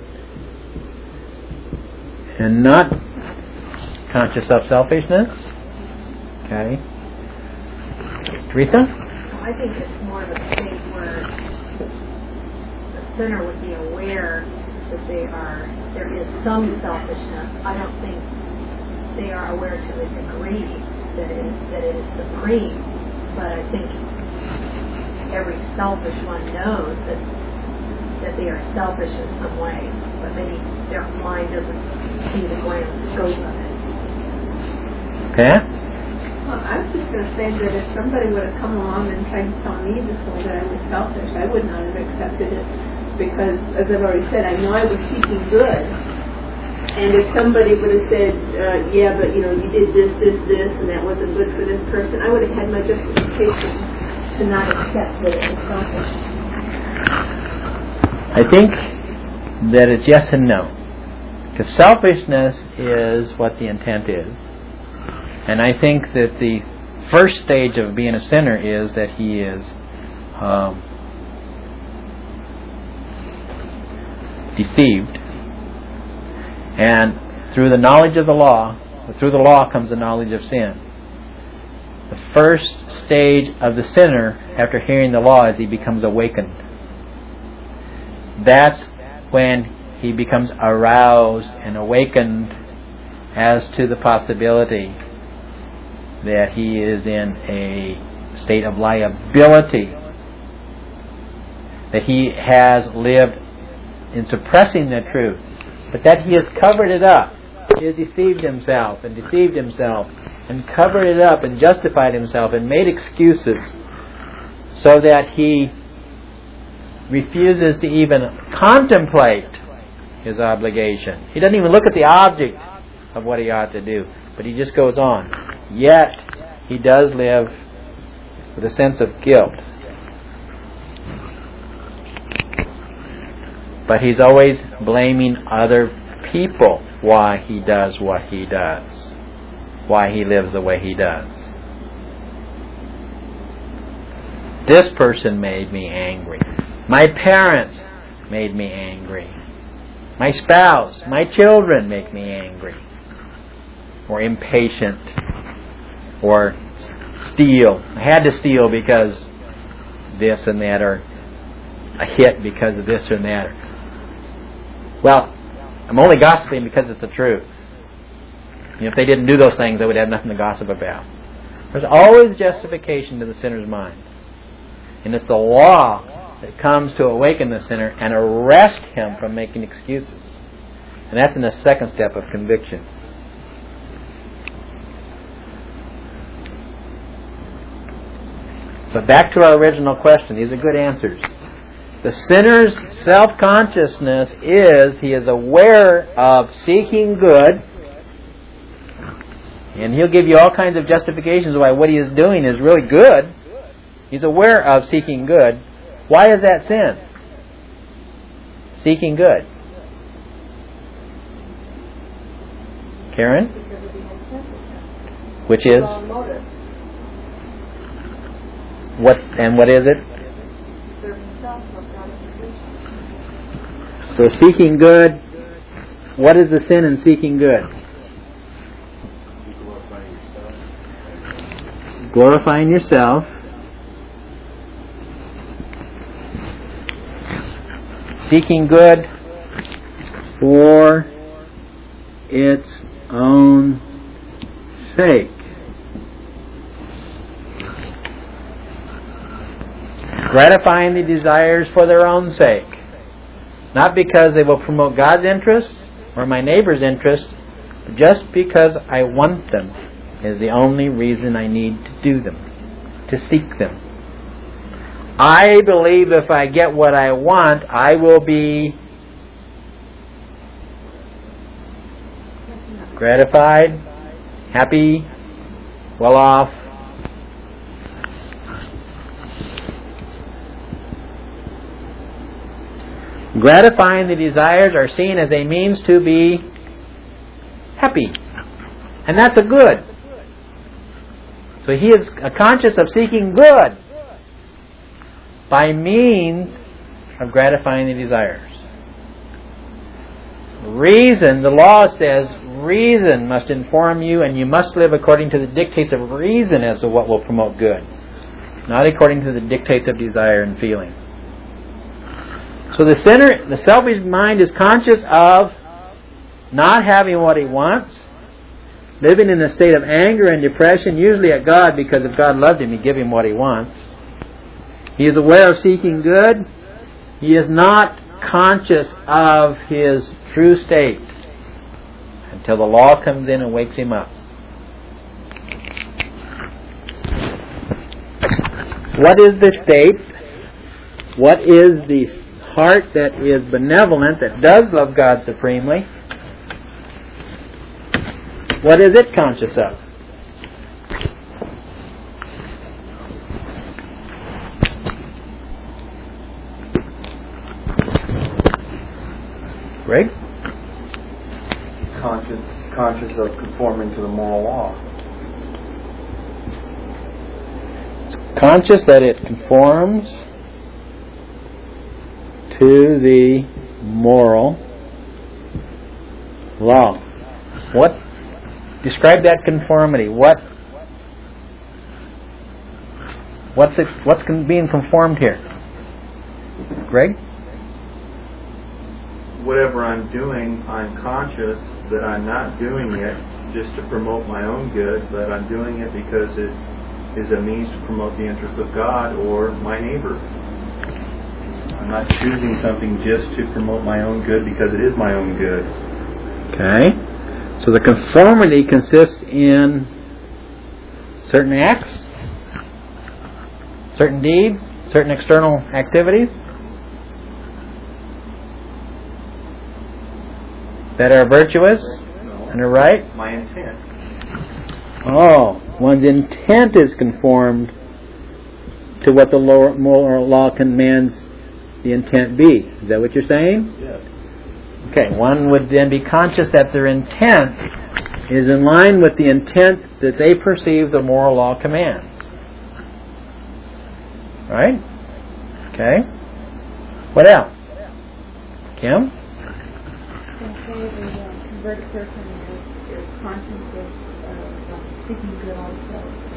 and not conscious of selfishness? Okay. Teresa? I think it's more of a state where the sinner would be aware that there is some selfishness. I don't think they are aware to the degree that it is supreme, but I think every selfish one knows that they are selfish in some way, but maybe their mind doesn't see the grand scope of it. Okay. Well, I was just going to say that if somebody would have come along and tried to tell me this way that I was selfish, I would not have accepted it because, as I've already said, I know I was seeking good. And if somebody would have said, yeah, but you did this, and that wasn't good for this person, I would have had my justification to not accept that it was selfish. I think that it's yes and no. Because selfishness is what the intent is. And I think that the first stage of being a sinner is that he is deceived. And through the knowledge of the law, through the law comes the knowledge of sin. The first stage of the sinner after hearing the law is he becomes awakened. That's when he becomes aroused and awakened as to the possibility that he is in a state of liability, that he has lived in suppressing the truth, but that he has covered it up. He has deceived himself and covered it up and justified himself and made excuses so that he refuses to even contemplate his obligation. He doesn't even look at the object of what he ought to do, but he just goes on. Yet, he does live with a sense of guilt. But he's always blaming other people why he does what he does, why he lives the way he does. This person made me angry. My parents made me angry. My spouse, my children make me angry. Or impatient. Or steal. I had to steal because this and that, or a hit because of this and that. Well, I'm only gossiping because it's the truth. If they didn't do those things, I would have nothing to gossip about. There's always justification to the sinner's mind. And it's the law that comes to awaken the sinner and arrest him from making excuses. And that's in the second step of conviction. But back to our original question. These are good answers. The sinner's self-consciousness is he is aware of seeking good. And he'll give you all kinds of justifications why what he is doing is really good. He's aware of seeking good. Why is that sin? Seeking good. Karen? Which is? What is it? So seeking good, what is the sin in seeking good? Glorifying yourself. Seeking good for its own sake. Gratifying the desires for their own sake. Not because they will promote God's interest or my neighbor's interest, but just because I want them is the only reason I need to do them, to seek them. I believe if I get what I want, I will be gratified, happy, well off. Gratifying the desires are seen as a means to be happy. And that's a good. So he is conscious of seeking good by means of gratifying the desires. Reason, the law says, reason must inform you, and you must live according to the dictates of reason as to what will promote good, not according to the dictates of desire and feeling. So the sinner, the selfish mind, is conscious of not having what he wants, living in a state of anger and depression, usually at God, because if God loved him, he'd give him what he wants. He is aware of seeking good. He is not conscious of his true state until the law comes in and wakes him up. What is the state? What is the heart that is benevolent, that does love God supremely? What is it conscious of? Greg? Conscious of conforming to the moral law. It's conscious that it conforms to the moral law. What? Describe that conformity. What's being conformed here? Greg? Whatever I'm doing, I'm conscious that I'm not doing it just to promote my own good, but I'm doing it because it is a means to promote the interest of God or my neighbor. I'm not choosing something just to promote my own good because it is my own good. Okay. So the conformity consists in certain acts, certain deeds, certain external activities that are virtuous and are right. My intent. Oh, one's intent is conformed to what the moral law commands the intent be. Is that what you're saying? Yes. Okay, one would then be conscious that their intent is in line with the intent that they perceive the moral law commands. Right? Okay. What else? Kim? The converted person is conscious of seeking good also,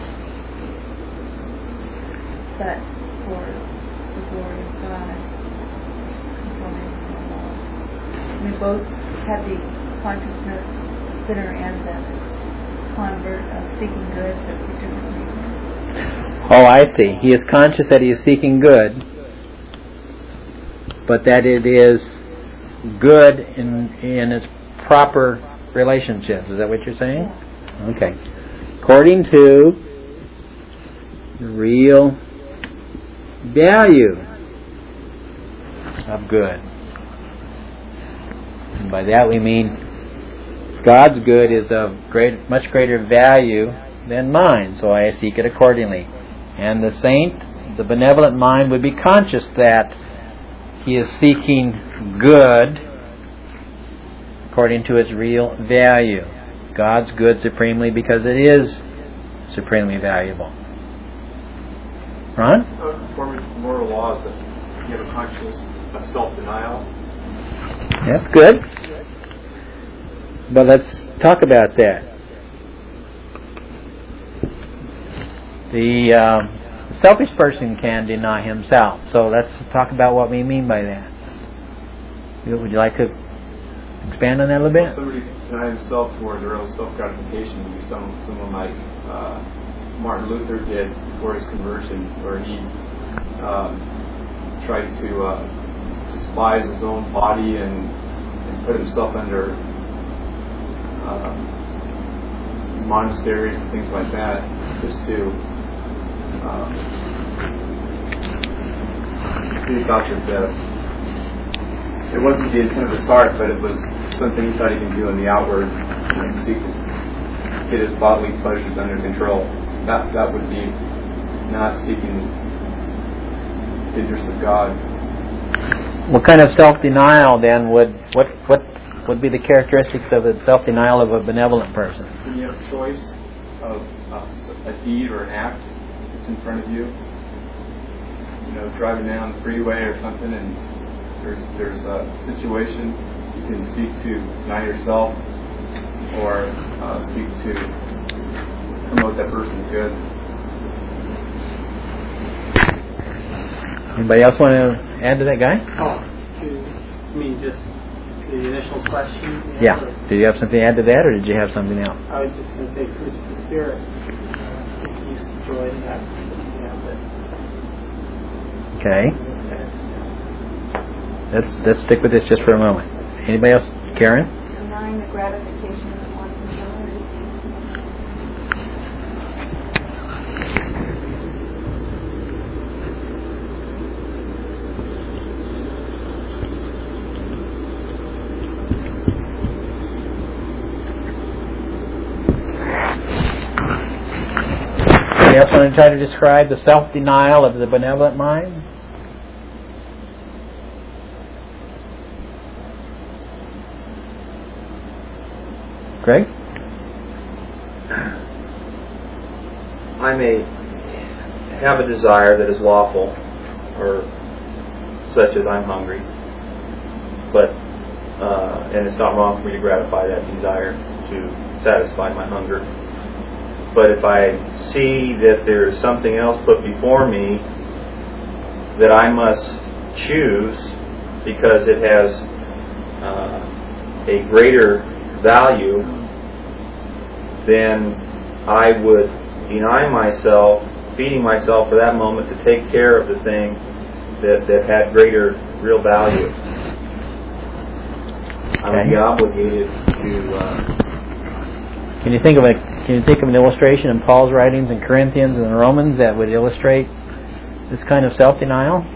but for the glory of God, conforming to the law. We both have the consciousness, the sinner and the convert, of seeking good, but for different reasons. Oh, I see. He is conscious that he is seeking good, but that it is good in its proper relationships. Is that what you're saying? Okay. According to the real value of good. And by that we mean God's good is of much greater value than mine, so I seek it accordingly. And the saint, the benevolent mind, would be conscious that he is seeking good according to its real value. God's good supremely because it is supremely valuable. Ron? Conforming to moral laws, that you have a conscious of self-denial. That's good. But let's talk about that. The selfish person can deny himself. So let's talk about what we mean by that. Would you like to expand on that a little bit? Somebody deny himself for their own self-gratification would be someone like Martin Luther did before his conversion, where he tried to despise his own body and put himself under monasteries and things like that, just to he thought that it wasn't the intent of his heart, but it was something he thought he could do in the outward and seek to get his bodily pleasures under control. That would be not seeking the interest of God. What kind of self-denial then what would be the characteristics of the self-denial of a benevolent person? When you have a choice of a deed or an act that's in front of you, driving down the freeway or something, and there's a situation, you can seek to deny yourself or seek to promote that person's good. Anybody else want to add to that guy? Just the initial question? Yeah. Did you have something to add to that, or did you have something else? I was just going to say fruits of the Spirit. Peace, joy, and happiness. Okay. Let's stick with this just for a moment. Anybody else? Karen? Denying the gratification of one's enjoyment. Anybody else want to try to describe the self-denial of the benevolent mind? Greg? I may have a desire that is lawful, or such as I'm hungry, but and it's not wrong for me to gratify that desire to satisfy my hunger. But if I see that there is something else put before me that I must choose because it has a greater value, then I would deny myself, feeding myself for that moment to take care of the thing that had greater real value. I would be obligated to. Can you think of an illustration in Paul's writings in Corinthians and Romans that would illustrate this kind of self-denial?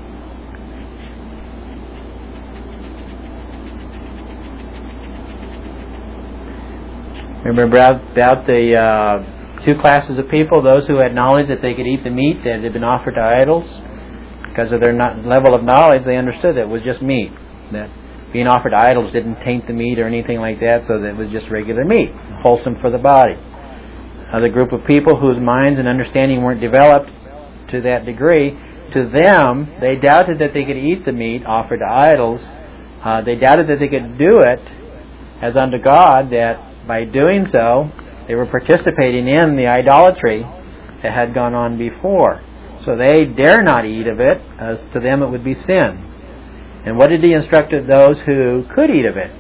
Remember about the two classes of people, those who had knowledge that they could eat the meat that had been offered to idols. Because of their level of knowledge, they understood that it was just meat. That being offered to idols didn't taint the meat or anything like that, so that it was just regular meat, wholesome for the body. The group of people whose minds and understanding weren't developed to that degree, to them, they doubted that they could eat the meat offered to idols. They doubted that they could do it as unto God, that by doing so, they were participating in the idolatry that had gone on before. So they dare not eat of it, as to them it would be sin. And what did he instruct those who could eat of it?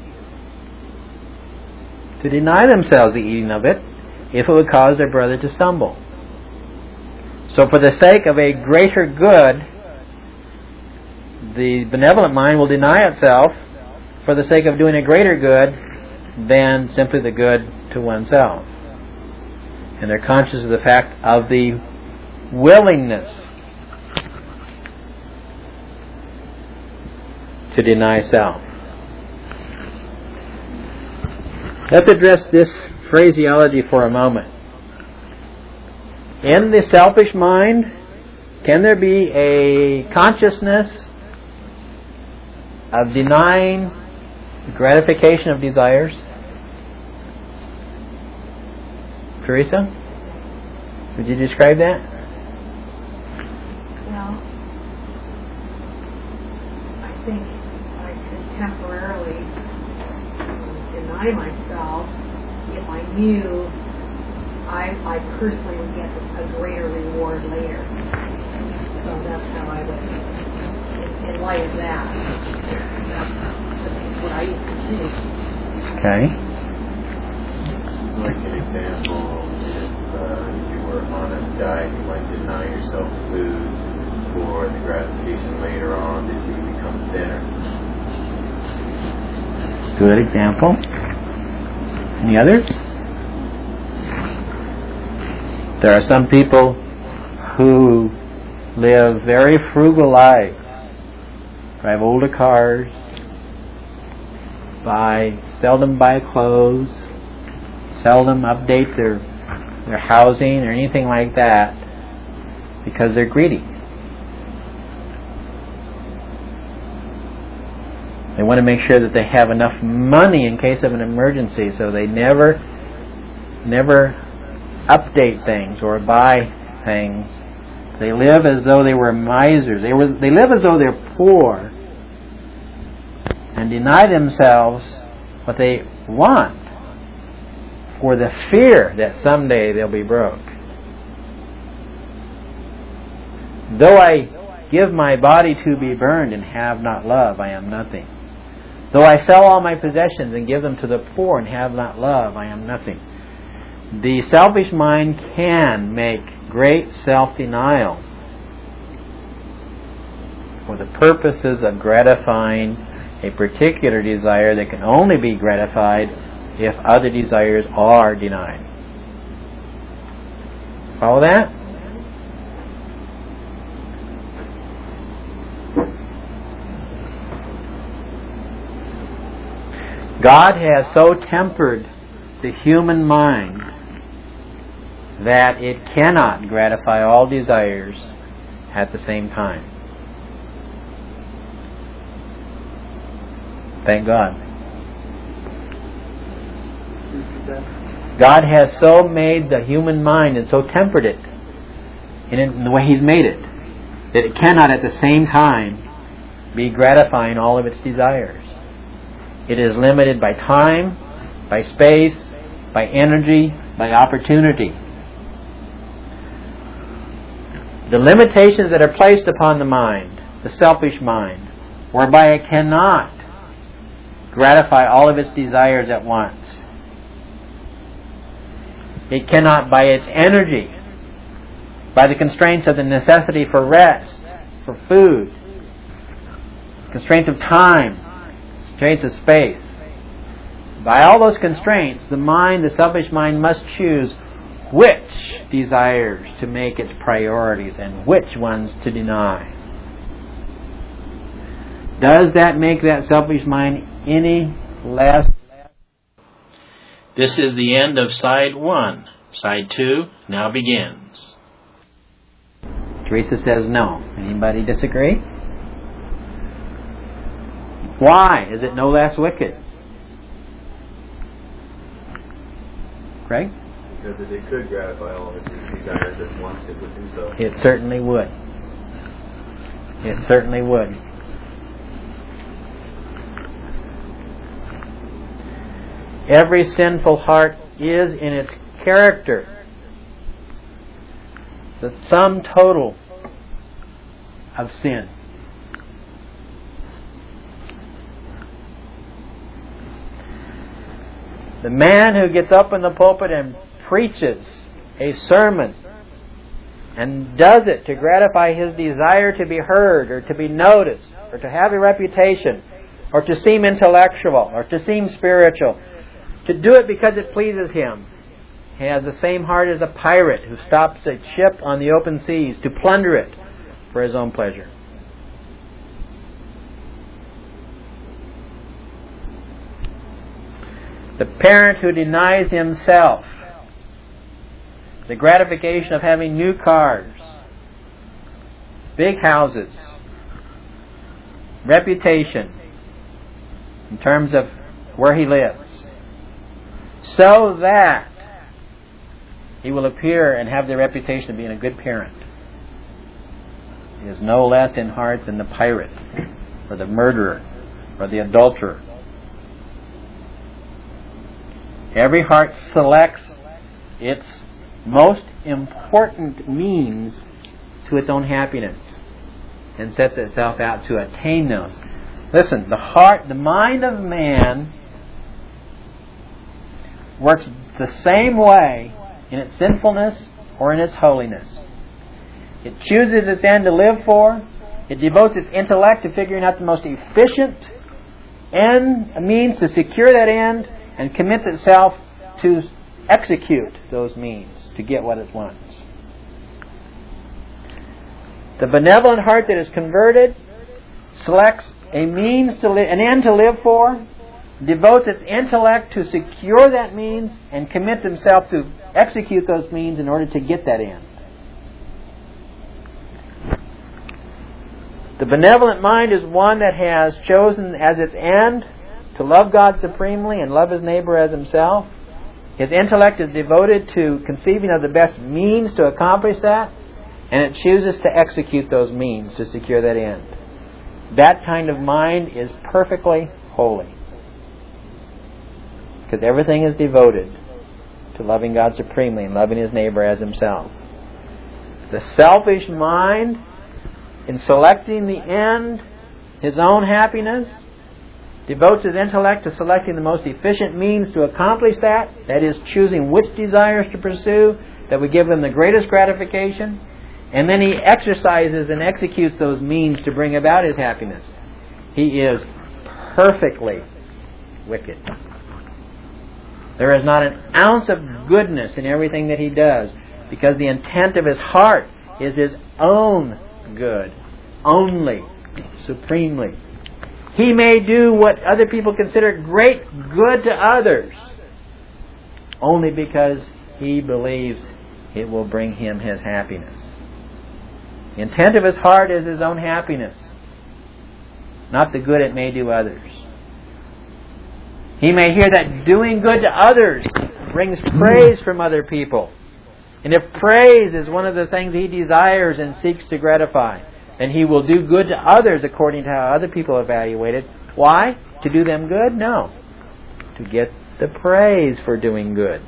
To deny themselves the eating of it, if it would cause their brother to stumble. So for the sake of a greater good, the benevolent mind will deny itself for the sake of doing a greater good than simply the good to oneself. And they're conscious of the fact of the willingness to deny self. Let's address this phraseology for a moment. In the selfish mind, can there be a consciousness of denying the gratification of desires? Teresa, would you describe that? Well, I think I could temporarily deny myself if I knew I personally would get a greater reward later. So that's how I would, in light of that, that's what I used to do. Okay. Like an example, if you were on a diet, you might deny yourself food for the gratification later on that you become thinner. Good example. Any others? There are some people who live very frugal lives, drive older cars, seldom buy clothes, seldom update their housing or anything like that, because they're greedy. They want to make sure that they have enough money in case of an emergency, so they never update things or buy things. They live as though they were misers. They live as though they're poor and deny themselves what they want for the fear that someday they'll be broke. Though I give my body to be burned and have not love, I am nothing. Though I sell all my possessions and give them to the poor and have not love, I am nothing. The selfish mind can make great self-denial for the purposes of gratifying a particular desire that can only be gratified if other desires are denied. Follow that? God has so tempered the human mind that it cannot gratify all desires at the same time. Thank God. God has so made the human mind and so tempered it in the way He's made it that it cannot at the same time be gratifying all of its desires. It is limited by time, by space, by energy, by opportunity. The limitations that are placed upon the mind, the selfish mind, whereby it cannot gratify all of its desires at once. It cannot, by its energy, by the constraints of the necessity for rest, for food, constraints of time, constraints of space. By all those constraints, the mind, the selfish mind, must choose which desires to make its priorities and which ones to deny. Does that make that selfish mind any less? This is the end of Side 1. Side 2 now begins. Teresa says no. Anybody disagree? Why is it no less wicked? Craig? Because if it could gratify all of its desires at once, it would do so. It certainly would. It certainly would. Every sinful heart is in its character the sum total of sin. The man who gets up in the pulpit and preaches a sermon and does it to gratify his desire to be heard or to be noticed or to have a reputation or to seem intellectual or to seem spiritual, to do it because it pleases him, he has the same heart as a pirate who stops a ship on the open seas to plunder it for his own pleasure. The parent who denies himself the gratification of having new cars, big houses, reputation in terms of where he lives, so that he will appear and have the reputation of being a good parent, is no less in heart than the pirate or the murderer or the adulterer. Every heart selects its most important means to its own happiness and sets itself out to attain those. Listen, the mind of man works the same way in its sinfulness or in its holiness. It chooses its end to live for. It devotes its intellect to figuring out the most efficient means to secure that end, and commits itself to execute those means to get what it wants. The benevolent heart that is converted selects an end to live for, devotes its intellect to secure that means, and commits himself to execute those means in order to get that end. The benevolent mind is one that has chosen as its end to love God supremely and love his neighbor as himself. His intellect is devoted to conceiving of the best means to accomplish that, and it chooses to execute those means to secure that end. That kind of mind is perfectly holy, because everything is devoted to loving God supremely and loving his neighbor as himself. The selfish mind, in selecting the end, his own happiness, devotes his intellect to selecting the most efficient means to accomplish that. That is, choosing which desires to pursue that would give him the greatest gratification. And then he exercises and executes those means to bring about his happiness. He is perfectly wicked. There is not an ounce of goodness in everything that he does, because the intent of his heart is his own good, only, supremely. He may do what other people consider great good to others only because he believes it will bring him his happiness. The intent of his heart is his own happiness, not the good it may do others. He may hear that doing good to others brings praise from other people. And if praise is one of the things he desires and seeks to gratify, then he will do good to others according to how other people evaluate it. Why? To do them good? No. To get the praise for doing good.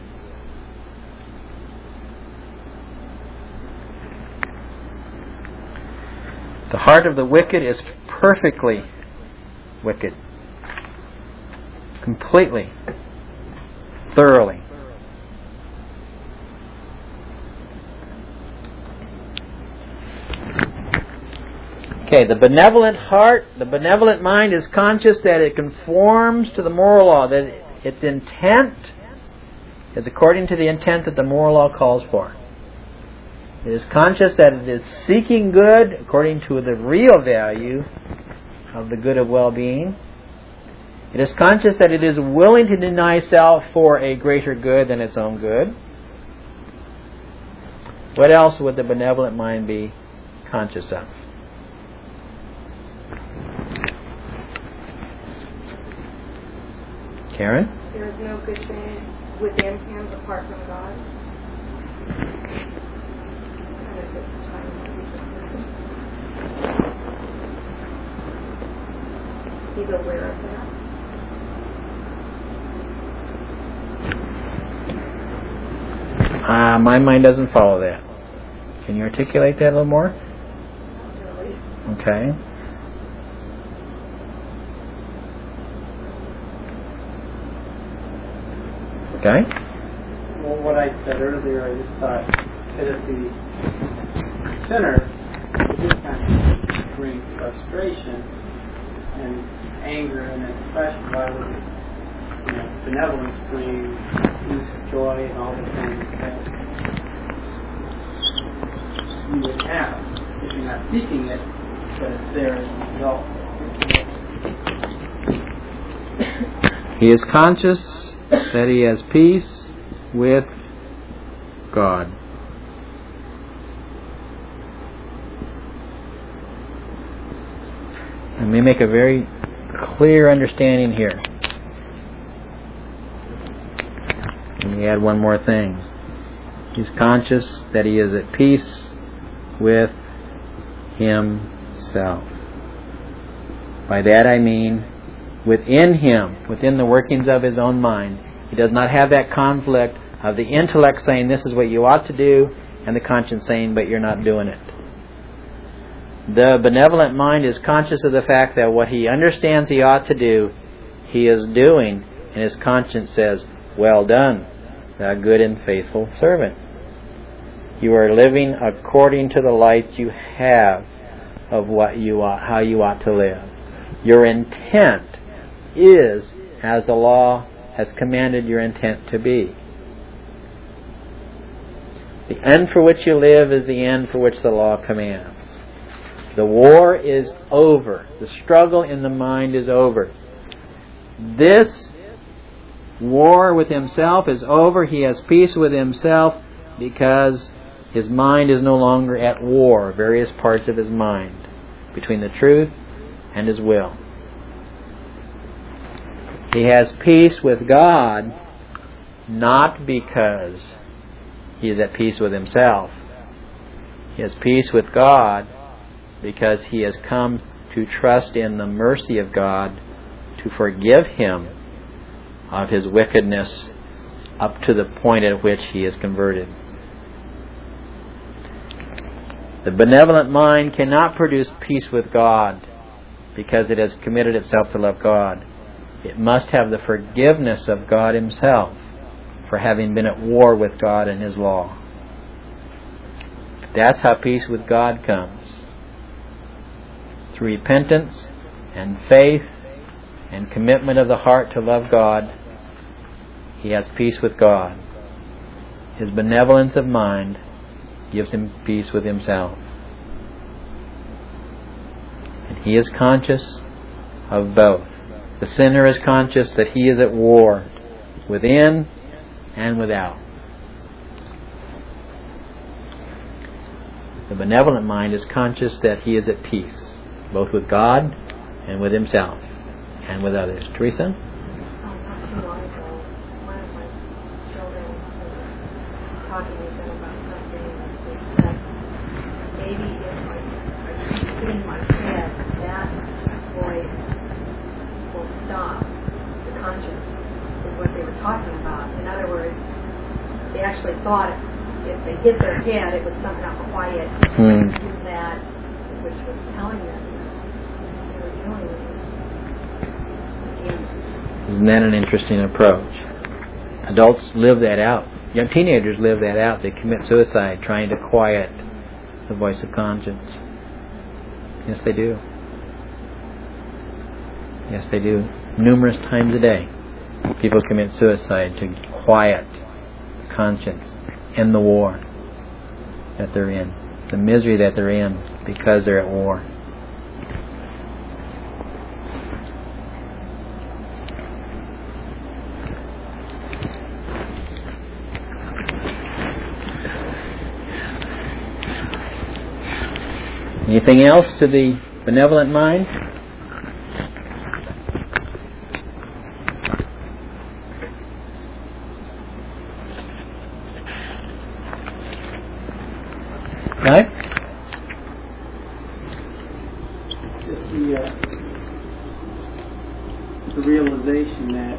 The heart of the wicked is perfectly wicked. Completely. Thoroughly. Okay, the benevolent heart, the benevolent mind is conscious that it conforms to the moral law, that its intent is according to the intent that the moral law calls for. It is conscious that it is seeking good according to the real value of the good of well-being. It is conscious that it is willing to deny self for a greater good than its own good. What else would the benevolent mind be conscious of? Karen? There is no good thing within him apart from God. He's aware of that. My mind doesn't follow that. Can you articulate that a little more? Not really. Okay. Okay. Well, what I said earlier, I just thought that if the sinner is kind of bring frustration and anger and depression, why would benevolence bring peace, joy, and all the things that you would have if you're not seeking it, but it's there as a result. He is conscious that he has peace with God. Let me make a very clear understanding here. Let me add one more thing. He's conscious that he is at peace with himself. By that I mean within him, within the workings of his own mind. He does not have that conflict of the intellect saying this is what you ought to do and the conscience saying but you're not doing it. The benevolent mind is conscious of the fact that what he understands he ought to do, he is doing, and his conscience says, well done, thou good and faithful servant. You are living according to the light you have of what you ought, how you ought to live. Your intent is as the law has commanded your intent to be. The end for which you live is the end for which the law commands. The war is over. The struggle in the mind is over. This war with himself is over. He has peace with himself because his mind is no longer at war, various parts of his mind, between the truth and his will. He has peace with God not because he is at peace with himself. He has peace with God because he has come to trust in the mercy of God to forgive him of his wickedness up to the point at which he is converted. The benevolent mind cannot produce peace with God because it has committed itself to love God. It must have the forgiveness of God himself for having been at war with God and his law. That's how peace with God comes. Through repentance and faith and commitment of the heart to love God, he has peace with God. His benevolence of mind gives him peace with himself. And he is conscious of both. The sinner is conscious that he is at war within and without. The benevolent mind is conscious that he is at peace, both with God and with himself and with others. Teresa? Not too long ago, one of my children was talking with them about something, and they said, maybe if I keep in my head that voice will stop the conscience, is what they were talking about. In other words, they actually thought if they hit their head, it would somehow quiet that which was telling them they were doing it. Isn't that an interesting approach? Adults live that out. Young teenagers live that out. They commit suicide trying to quiet the voice of conscience. Yes, they do. Yes, they do. Numerous times a day, people commit suicide to quiet conscience, end the war that they're in, the misery that they're in because they're at war. Anything else to the benevolent mind? Right? Just the realization that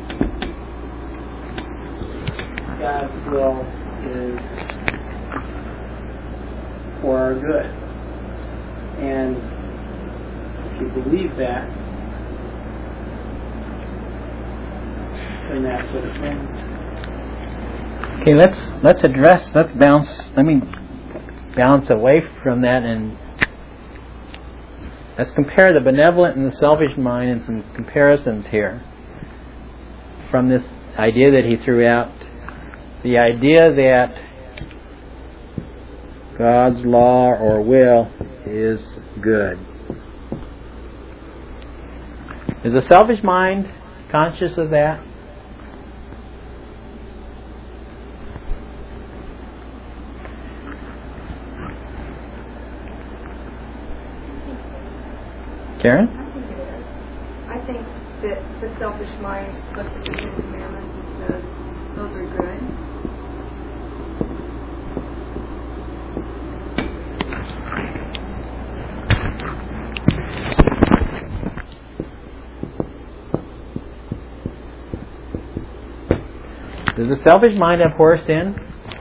God's will is for our good. And if you believe that, then that's what it means. Okay, let me bounce away from that and let's compare the benevolent and the selfish mind and some comparisons here from this idea that he threw out. The idea that God's law or will is good. Is the selfish mind conscious of that? Karen? I think it is. I think that the selfish mind looks at the Ten Commandments and says, those are good. Does the selfish mind abhor sin?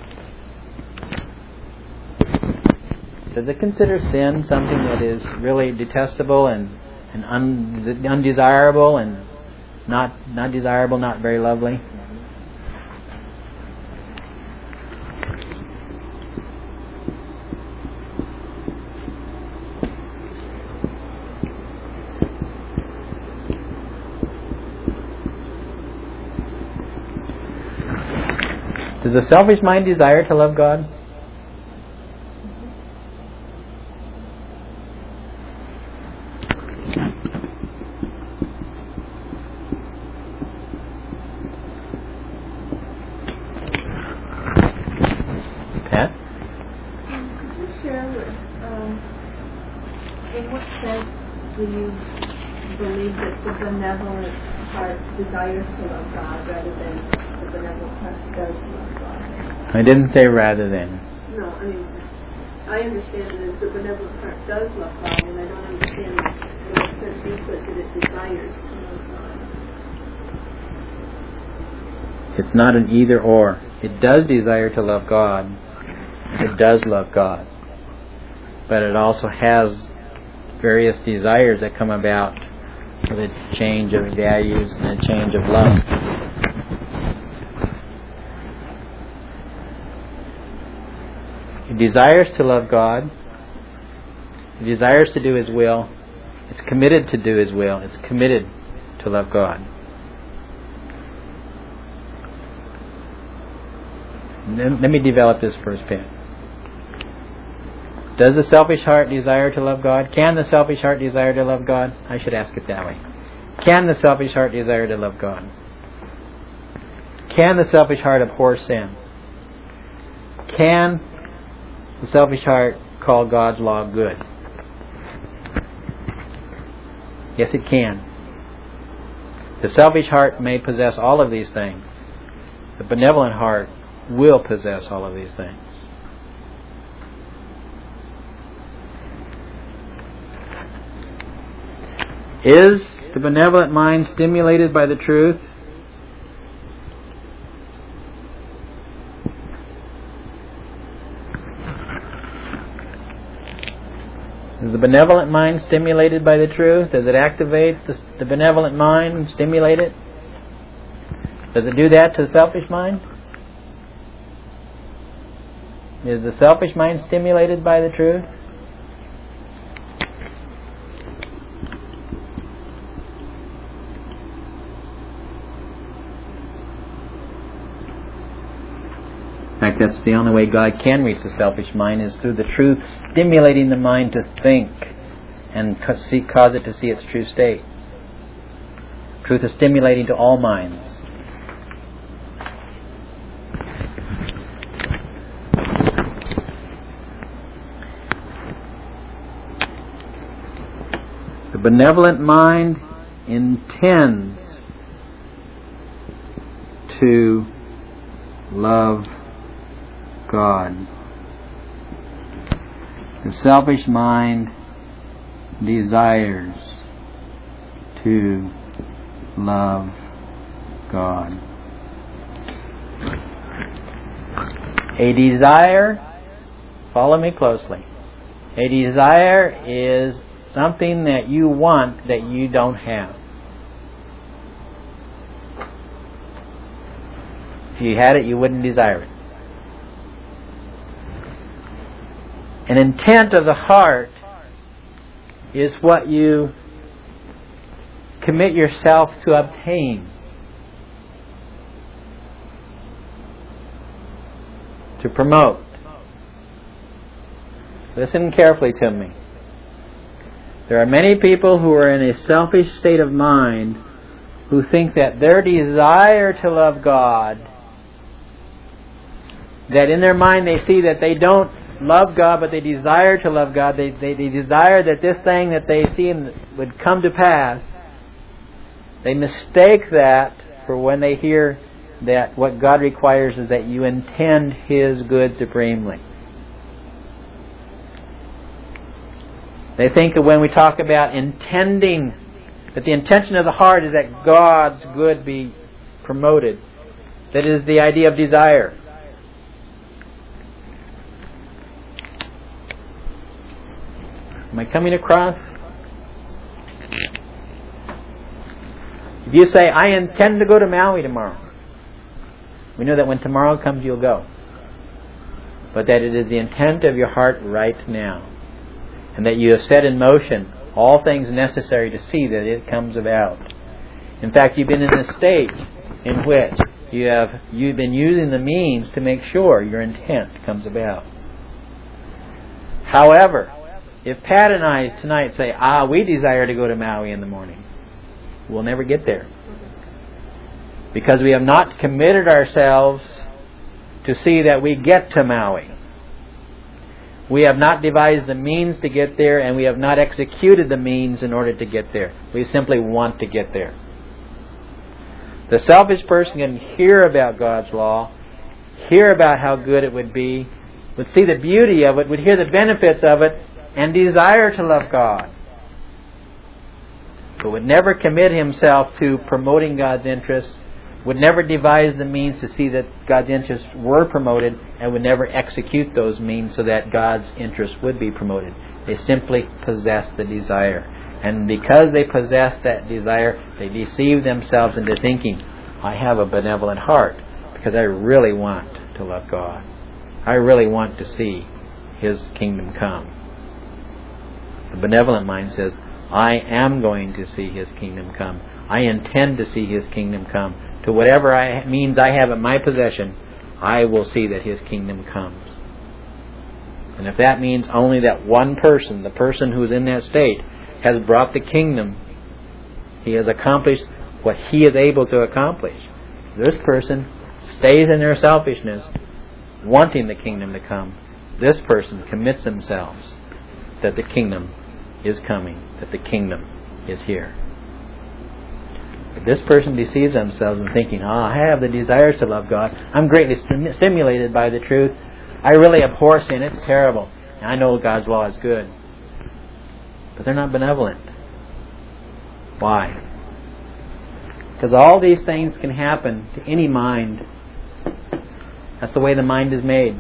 Does it consider sin something that is really detestable and undesirable and not desirable, not very lovely? Does the selfish mind desire to love God? Pat? Could you share in what sense do you believe that the benevolent heart desires to love God rather than the benevolent heart does love God? I didn't say rather than. No, I mean, I understand that the benevolent heart does love God, and I don't understand in what sense you put that it desires to love God. It's not an either or. It does desire to love God. It does love God. But it also has various desires that come about with a change of values and a change of love. It desires to love God. It desires to do His will. It's committed to do His will. It's committed to love God. Let me develop this first bit. Does the selfish heart desire to love God? Can the selfish heart desire to love God? I should ask it that way. Can the selfish heart desire to love God? Can the selfish heart abhor sin? Can the selfish heart call God's law good? Yes, it can. The selfish heart may possess all of these things. The benevolent heart will possess all of these things. Is the benevolent mind stimulated by the truth? Is the benevolent mind stimulated by the truth? Does it activate the benevolent mind and stimulate it? Does it do that to the selfish mind? Is the selfish mind stimulated by the truth? In fact, that's the only way God can reach the selfish mind, is through the truth stimulating the mind to think and cause it to see its true state. Truth is stimulating to all minds. The benevolent mind intends to love God. The selfish mind desires to love God. A desire, follow me closely, a desire is something that you want that you don't have. If you had it, you wouldn't desire it. An intent of the heart is what you commit yourself to obtain, to promote. Listen carefully to me. There are many people who are in a selfish state of mind who think that their desire to love God, that in their mind they see that they don't love God, but they desire to love God. They desire that this thing that they see would come to pass. They mistake that for when they hear that what God requires is that you intend His good supremely. They think that when we talk about intending, that the intention of the heart is that God's good be promoted. That is the idea of desire. Am I coming across? If you say, I intend to go to Maui tomorrow, we know that when tomorrow comes you'll go. But that it is the intent of your heart right now. And that you have set in motion all things necessary to see that it comes about. In fact, you've been in a state in which you've been using the means to make sure your intent comes about. However, if Pat and I tonight say, we desire to go to Maui in the morning, we'll never get there. Because we have not committed ourselves to see that we get to Maui. We have not devised the means to get there, and we have not executed the means in order to get there. We simply want to get there. The selfish person can hear about God's law, hear about how good it would be, would see the beauty of it, would hear the benefits of it, and desire to love God, but would never commit himself to promoting God's interests, would never devise the means to see that God's interests were promoted, and would never execute those means so that God's interests would be promoted. They simply possess the desire. And because they possess that desire, they deceive themselves into thinking, I have a benevolent heart because I really want to love God. I really want to see His kingdom come. The benevolent mind says, I am going to see His kingdom come. I intend to see His kingdom come. To whatever means I have in my possession, I will see that His kingdom comes. And if that means only that one person, the person who is in that state, has brought the kingdom, he has accomplished what he is able to accomplish. This person stays in their selfishness, wanting the kingdom to come. This person commits themselves that the kingdom is coming, that the kingdom is here. If this person deceives themselves in thinking, I have the desires to love God, I'm greatly stimulated by the truth, I really abhor sin, it's terrible, and I know God's law is good. But they're not benevolent. Why? Because all these things can happen to any mind. That's the way the mind is made.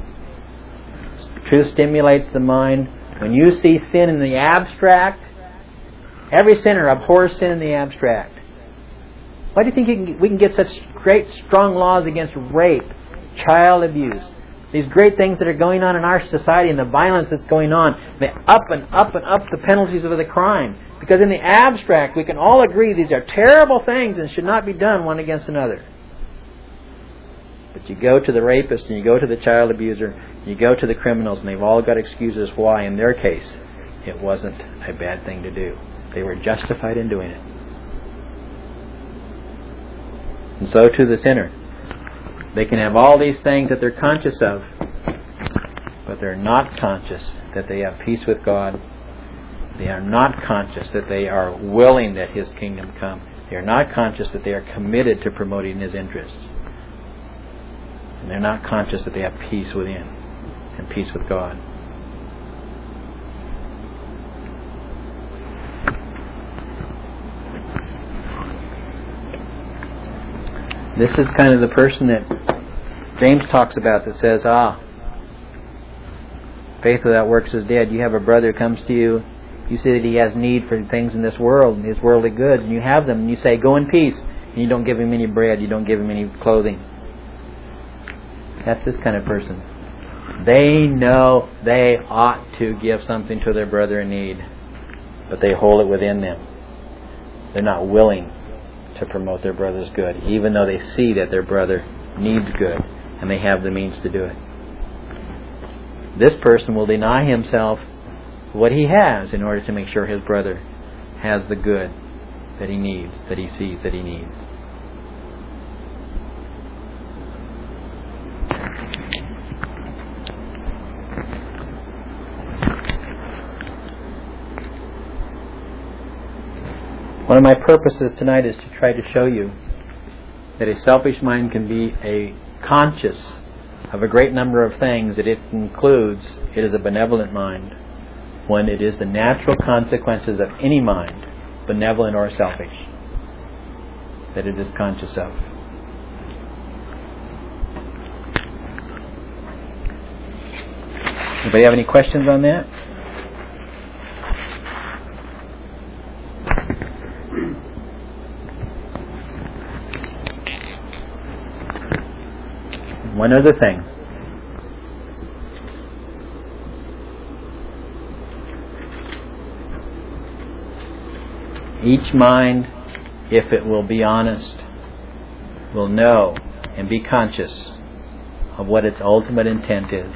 Truth stimulates the mind. When you see sin in the abstract, every sinner abhors sin in the abstract. Why do you think we can get such great, strong laws against rape, child abuse, these great things that are going on in our society and the violence that's going on? They up and up and up the penalties of the crime. Because in the abstract, we can all agree these are terrible things and should not be done one against another. But you go to the rapist and you go to the child abuser, you go to the criminals, and they've all got excuses why, in their case, it wasn't a bad thing to do. They were justified in doing it. And so to the sinner. They can have all these things that they're conscious of, but they're not conscious that they have peace with God. They are not conscious that they are willing that His kingdom come. They are not conscious that they are committed to promoting His interests. And they're not conscious that they have peace within and peace with God. This is kind of the person that James talks about that says, faith without works is dead. You have a brother who comes to you, you see that he has need for things in this world, his worldly goods, and you have them, and you say, go in peace, and you don't give him any bread, you don't give him any clothing. That's this kind of person. They know they ought to give something to their brother in need, but they hold it within them. They're not willing to promote their brother's good, even though they see that their brother needs good, and they have the means to do it. This person will deny himself what he has in order to make sure his brother has the good that he needs, that he sees that he needs. One of my purposes tonight is to try to show you that a selfish mind can be conscious of a great number of things that it includes. It is a benevolent mind when it is the natural consequences of any mind, benevolent or selfish, that it is conscious of. Anybody have any questions on that? One other thing. Each mind, if it will be honest, will know and be conscious of what its ultimate intent is.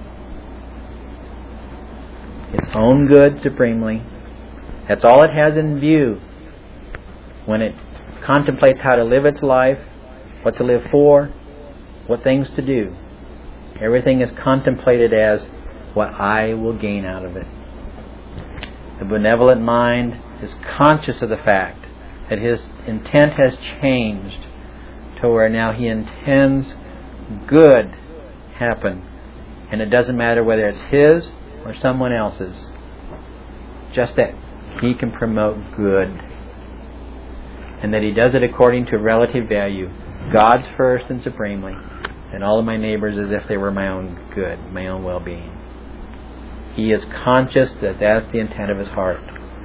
Its own good supremely. That's all it has in view when it contemplates how to live its life, what to live for, what things to do. Everything is contemplated as what I will gain out of it. The benevolent mind is conscious of the fact that his intent has changed to where now he intends good happen. And it doesn't matter whether it's his or someone else's. Just that he can promote good. And that he does it according to relative value. God's first and supremely, and all of my neighbors as if they were my own good, my own well-being. He is conscious that that's the intent of his heart.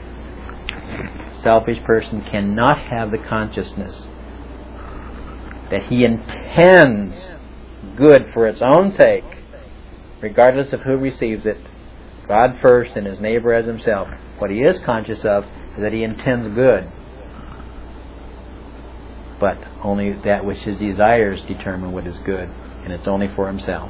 A selfish person cannot have the consciousness that he intends good for its own sake, regardless of who receives it, God first and his neighbor as himself. What he is conscious of is that he intends good, but only that which his desires determine what is good, and it's only for himself.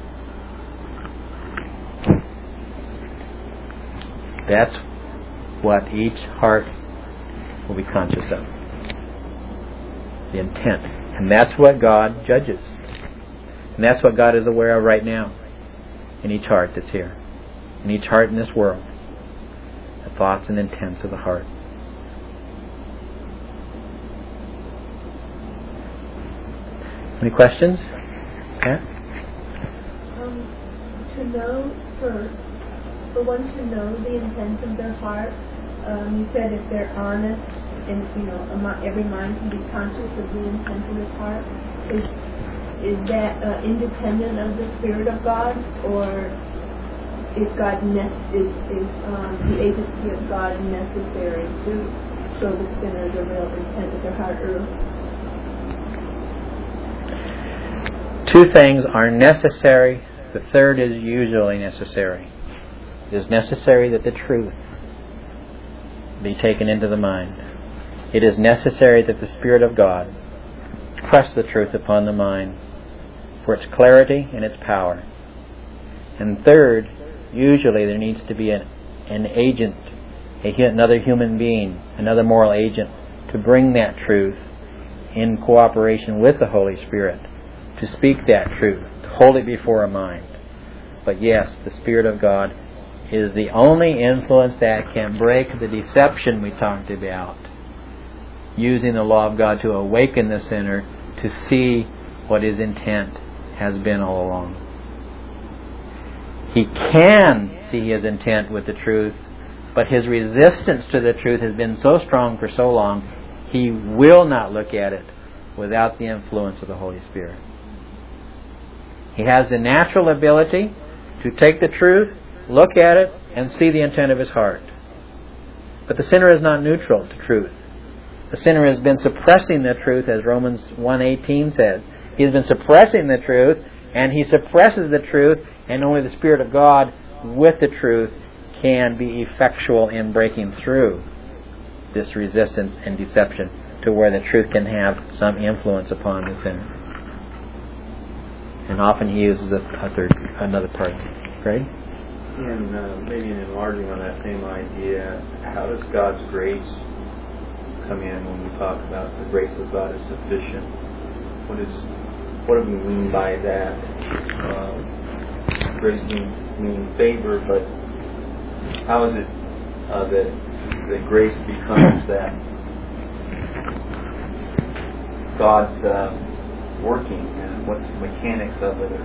That's what each heart will be conscious of. The intent. And that's what God judges. And that's what God is aware of right now in each heart that's here. In each heart in this world. The thoughts and intents of the heart. Any questions? Okay. To know, for one to know the intent of their heart, you said if they're honest, and every mind can be conscious of the intent of his heart. Is that independent of the Spirit of God, or is God is the agency of God necessary to show the sinner the real intent of their heart? Two things are necessary. The third is usually necessary. It is necessary that the truth be taken into the mind. It is necessary that the Spirit of God press the truth upon the mind for its clarity and its power. And third, usually there needs to be an agent, another human being, another moral agent, to bring that truth in cooperation with the Holy Spirit, to speak that truth, to hold it before a mind. But yes, the Spirit of God is the only influence that can break the deception we talked about, using the law of God to awaken the sinner to see what his intent has been all along. He can see his intent with the truth, but his resistance to the truth has been so strong for so long, he will not look at it without the influence of the Holy Spirit. He has the natural ability to take the truth, look at it, and see the intent of his heart. But the sinner is not neutral to truth. The sinner has been suppressing the truth, as Romans 1:18 says. He has been suppressing the truth, and he suppresses the truth, and only the Spirit of God with the truth can be effectual in breaking through this resistance and deception to where the truth can have some influence upon the sinner. And often he uses another part. Right? And maybe in enlarging on that same idea, how does God's grace come in when we talk about the grace of God is sufficient? What do we mean by that? Grace means favor, but how is it that grace becomes that God's working, and what's the mechanics of it?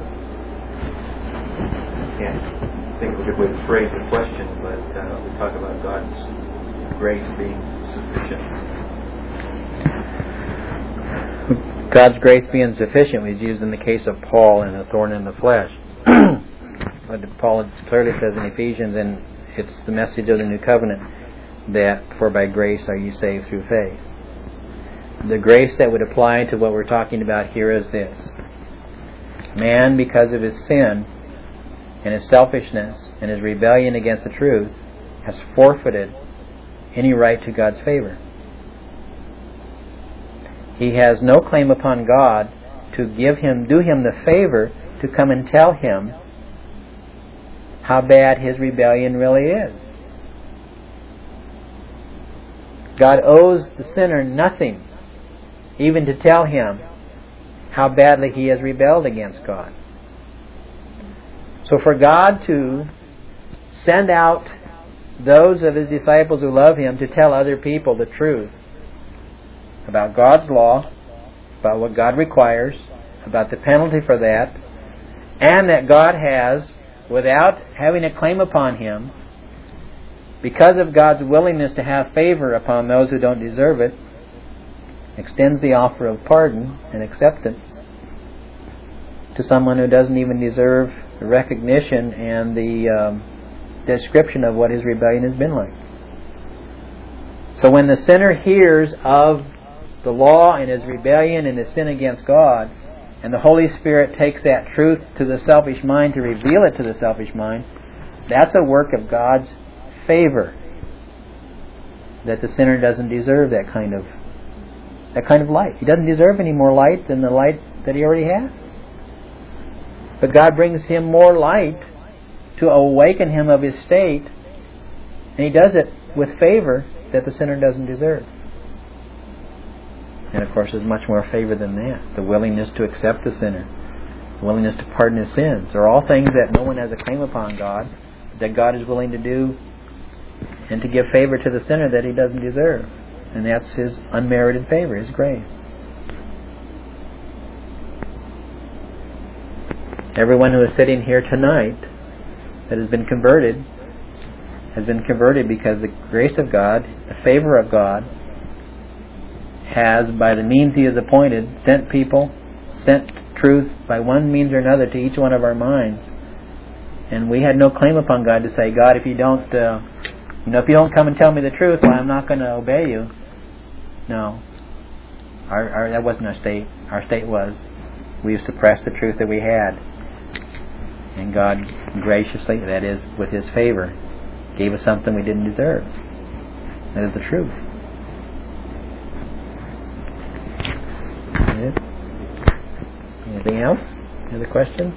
I can't think of a good way to phrase the question, but we talk about God's grace being sufficient. God's grace being sufficient was used in the case of Paul and the thorn in the flesh. But Paul clearly says in Ephesians, and it's the message of the New Covenant, that for by grace are you saved through faith. The grace that would apply to what we're talking about here is this. Man, because of his sin and his selfishness and his rebellion against the truth, has forfeited any right to God's favor. He has no claim upon God to do him the favor to come and tell him how bad his rebellion really is. God owes the sinner nothing, even to tell him how badly he has rebelled against God. So for God to send out those of his disciples who love him to tell other people the truth about God's law, about what God requires, about the penalty for that, and that God has, without having a claim upon him, because of God's willingness to have favor upon those who don't deserve it, extends the offer of pardon and acceptance to someone who doesn't even deserve the recognition and the description of what his rebellion has been like. So when the sinner hears of the law and his rebellion and his sin against God, and the Holy Spirit takes that truth to the selfish mind to reveal it to the selfish mind, that's a work of God's favor. That the sinner doesn't deserve that kind of light. He doesn't deserve any more light than the light that he already has. But God brings him more light to awaken him of his state, and he does it with favor that the sinner doesn't deserve. And of course there's much more favor than that. The willingness to accept the sinner, the willingness to pardon his sins, are all things that no one has a claim upon God, that God is willing to do and to give favor to the sinner that he doesn't deserve. And that's his unmerited favor, his grace. Everyone who is sitting here tonight that has been converted because the grace of God, the favor of God, has, by the means he has appointed, sent people, sent truths by one means or another to each one of our minds. And we had no claim upon God to say, God, if you don't come and tell me the truth, well, I'm not going to obey you. No. That wasn't our state. Our state was, we've suppressed the truth that we had. And God graciously, that is, with his favor, gave us something we didn't deserve. That is the truth. Anything else? Any other questions?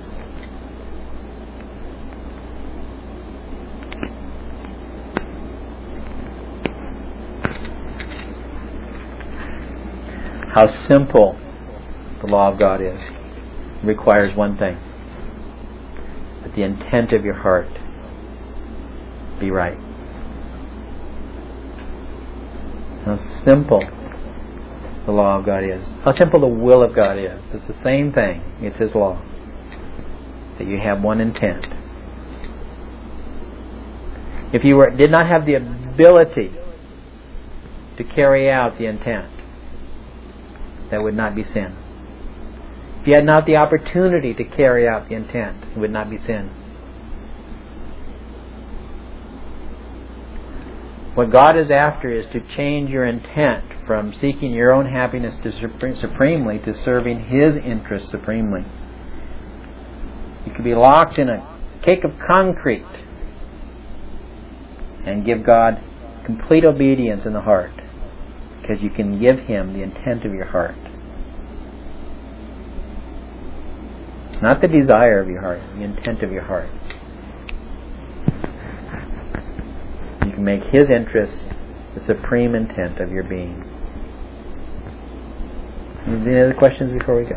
How simple the law of God is. It requires one thing: that the intent of your heart be right. How simple the law of God is. How simple the will of God is. It's the same thing. It's his law. That you have one intent. If you did not have the ability to carry out the intent, that would not be sin. If you had not the opportunity to carry out the intent, it would not be sin. What God is after is to change your intent from seeking your own happiness supremely to serving His interests supremely. You could be locked in a cake of concrete and give God complete obedience in the heart, because you can give Him the intent of your heart. Not the desire of your heart, the intent of your heart. You can make His interest the supreme intent of your being. Any other questions before we go?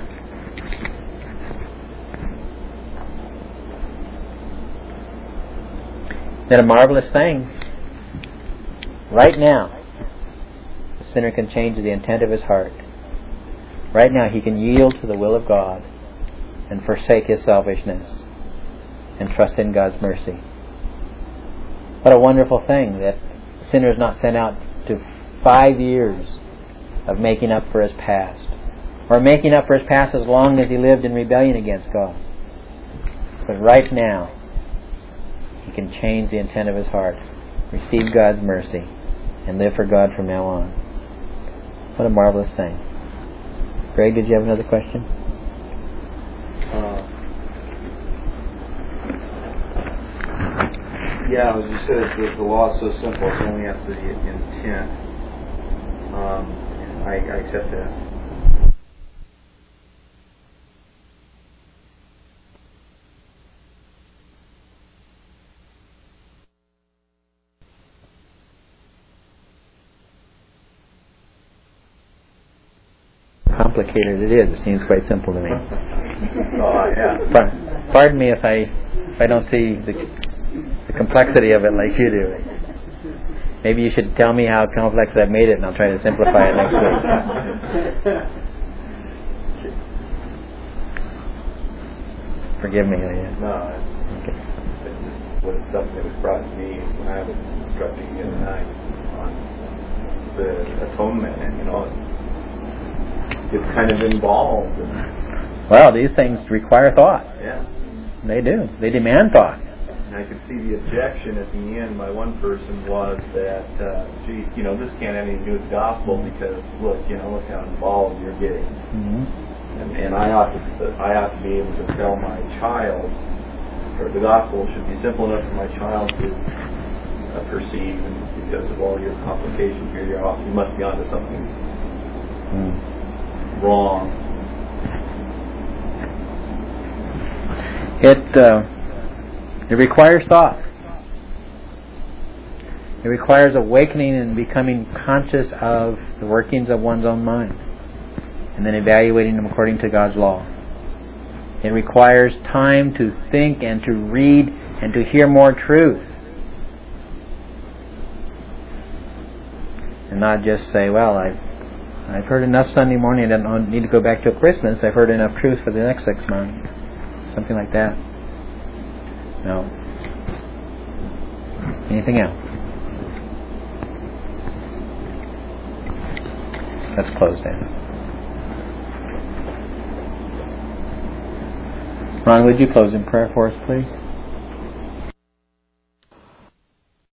Isn't that a marvelous thing? Right now, the sinner can change the intent of his heart. Right now, he can yield to the will of God and forsake his selfishness and trust in God's mercy. What a wonderful thing that the sinner is not sent out to 5 years of making up for his past, or making up for his past as long as he lived in rebellion against God. But right now, he can change the intent of his heart, receive God's mercy, and live for God from now on. What a marvelous thing. Greg, did you have another question? Yeah, as you said, the law is so simple. It's only after the intent. I accept that. Complicated it is. It seems quite simple to me. Yeah. Pardon me if I don't see the complexity of it like you do. Maybe you should tell me how complex I've made it, and I'll try to simplify it next week. Forgive me. No, Okay. it just was something that was brought to me when I was instructing the other night on the atonement, and it's kind of involved. Well, these things require thought. Yeah. They do. They demand thought. And I could see the objection at the end by one person was that, this can't have anything to do with the gospel because look how involved you're getting. Mm-hmm. And I ought to be able to tell my child, or the gospel should be simple enough for my child to perceive, and because of all your complications here, you must be onto something wrong. It requires thought. It requires awakening and becoming conscious of the workings of one's own mind, and then evaluating them according to God's law. It requires time to think and to read and to hear more truth, and not just say, well, I've heard enough Sunday morning, I don't need to go back till Christmas. I've heard enough truth for the next 6 months. Something like that. No. Anything else? Let's close then. Ron, would you close in prayer for us, please?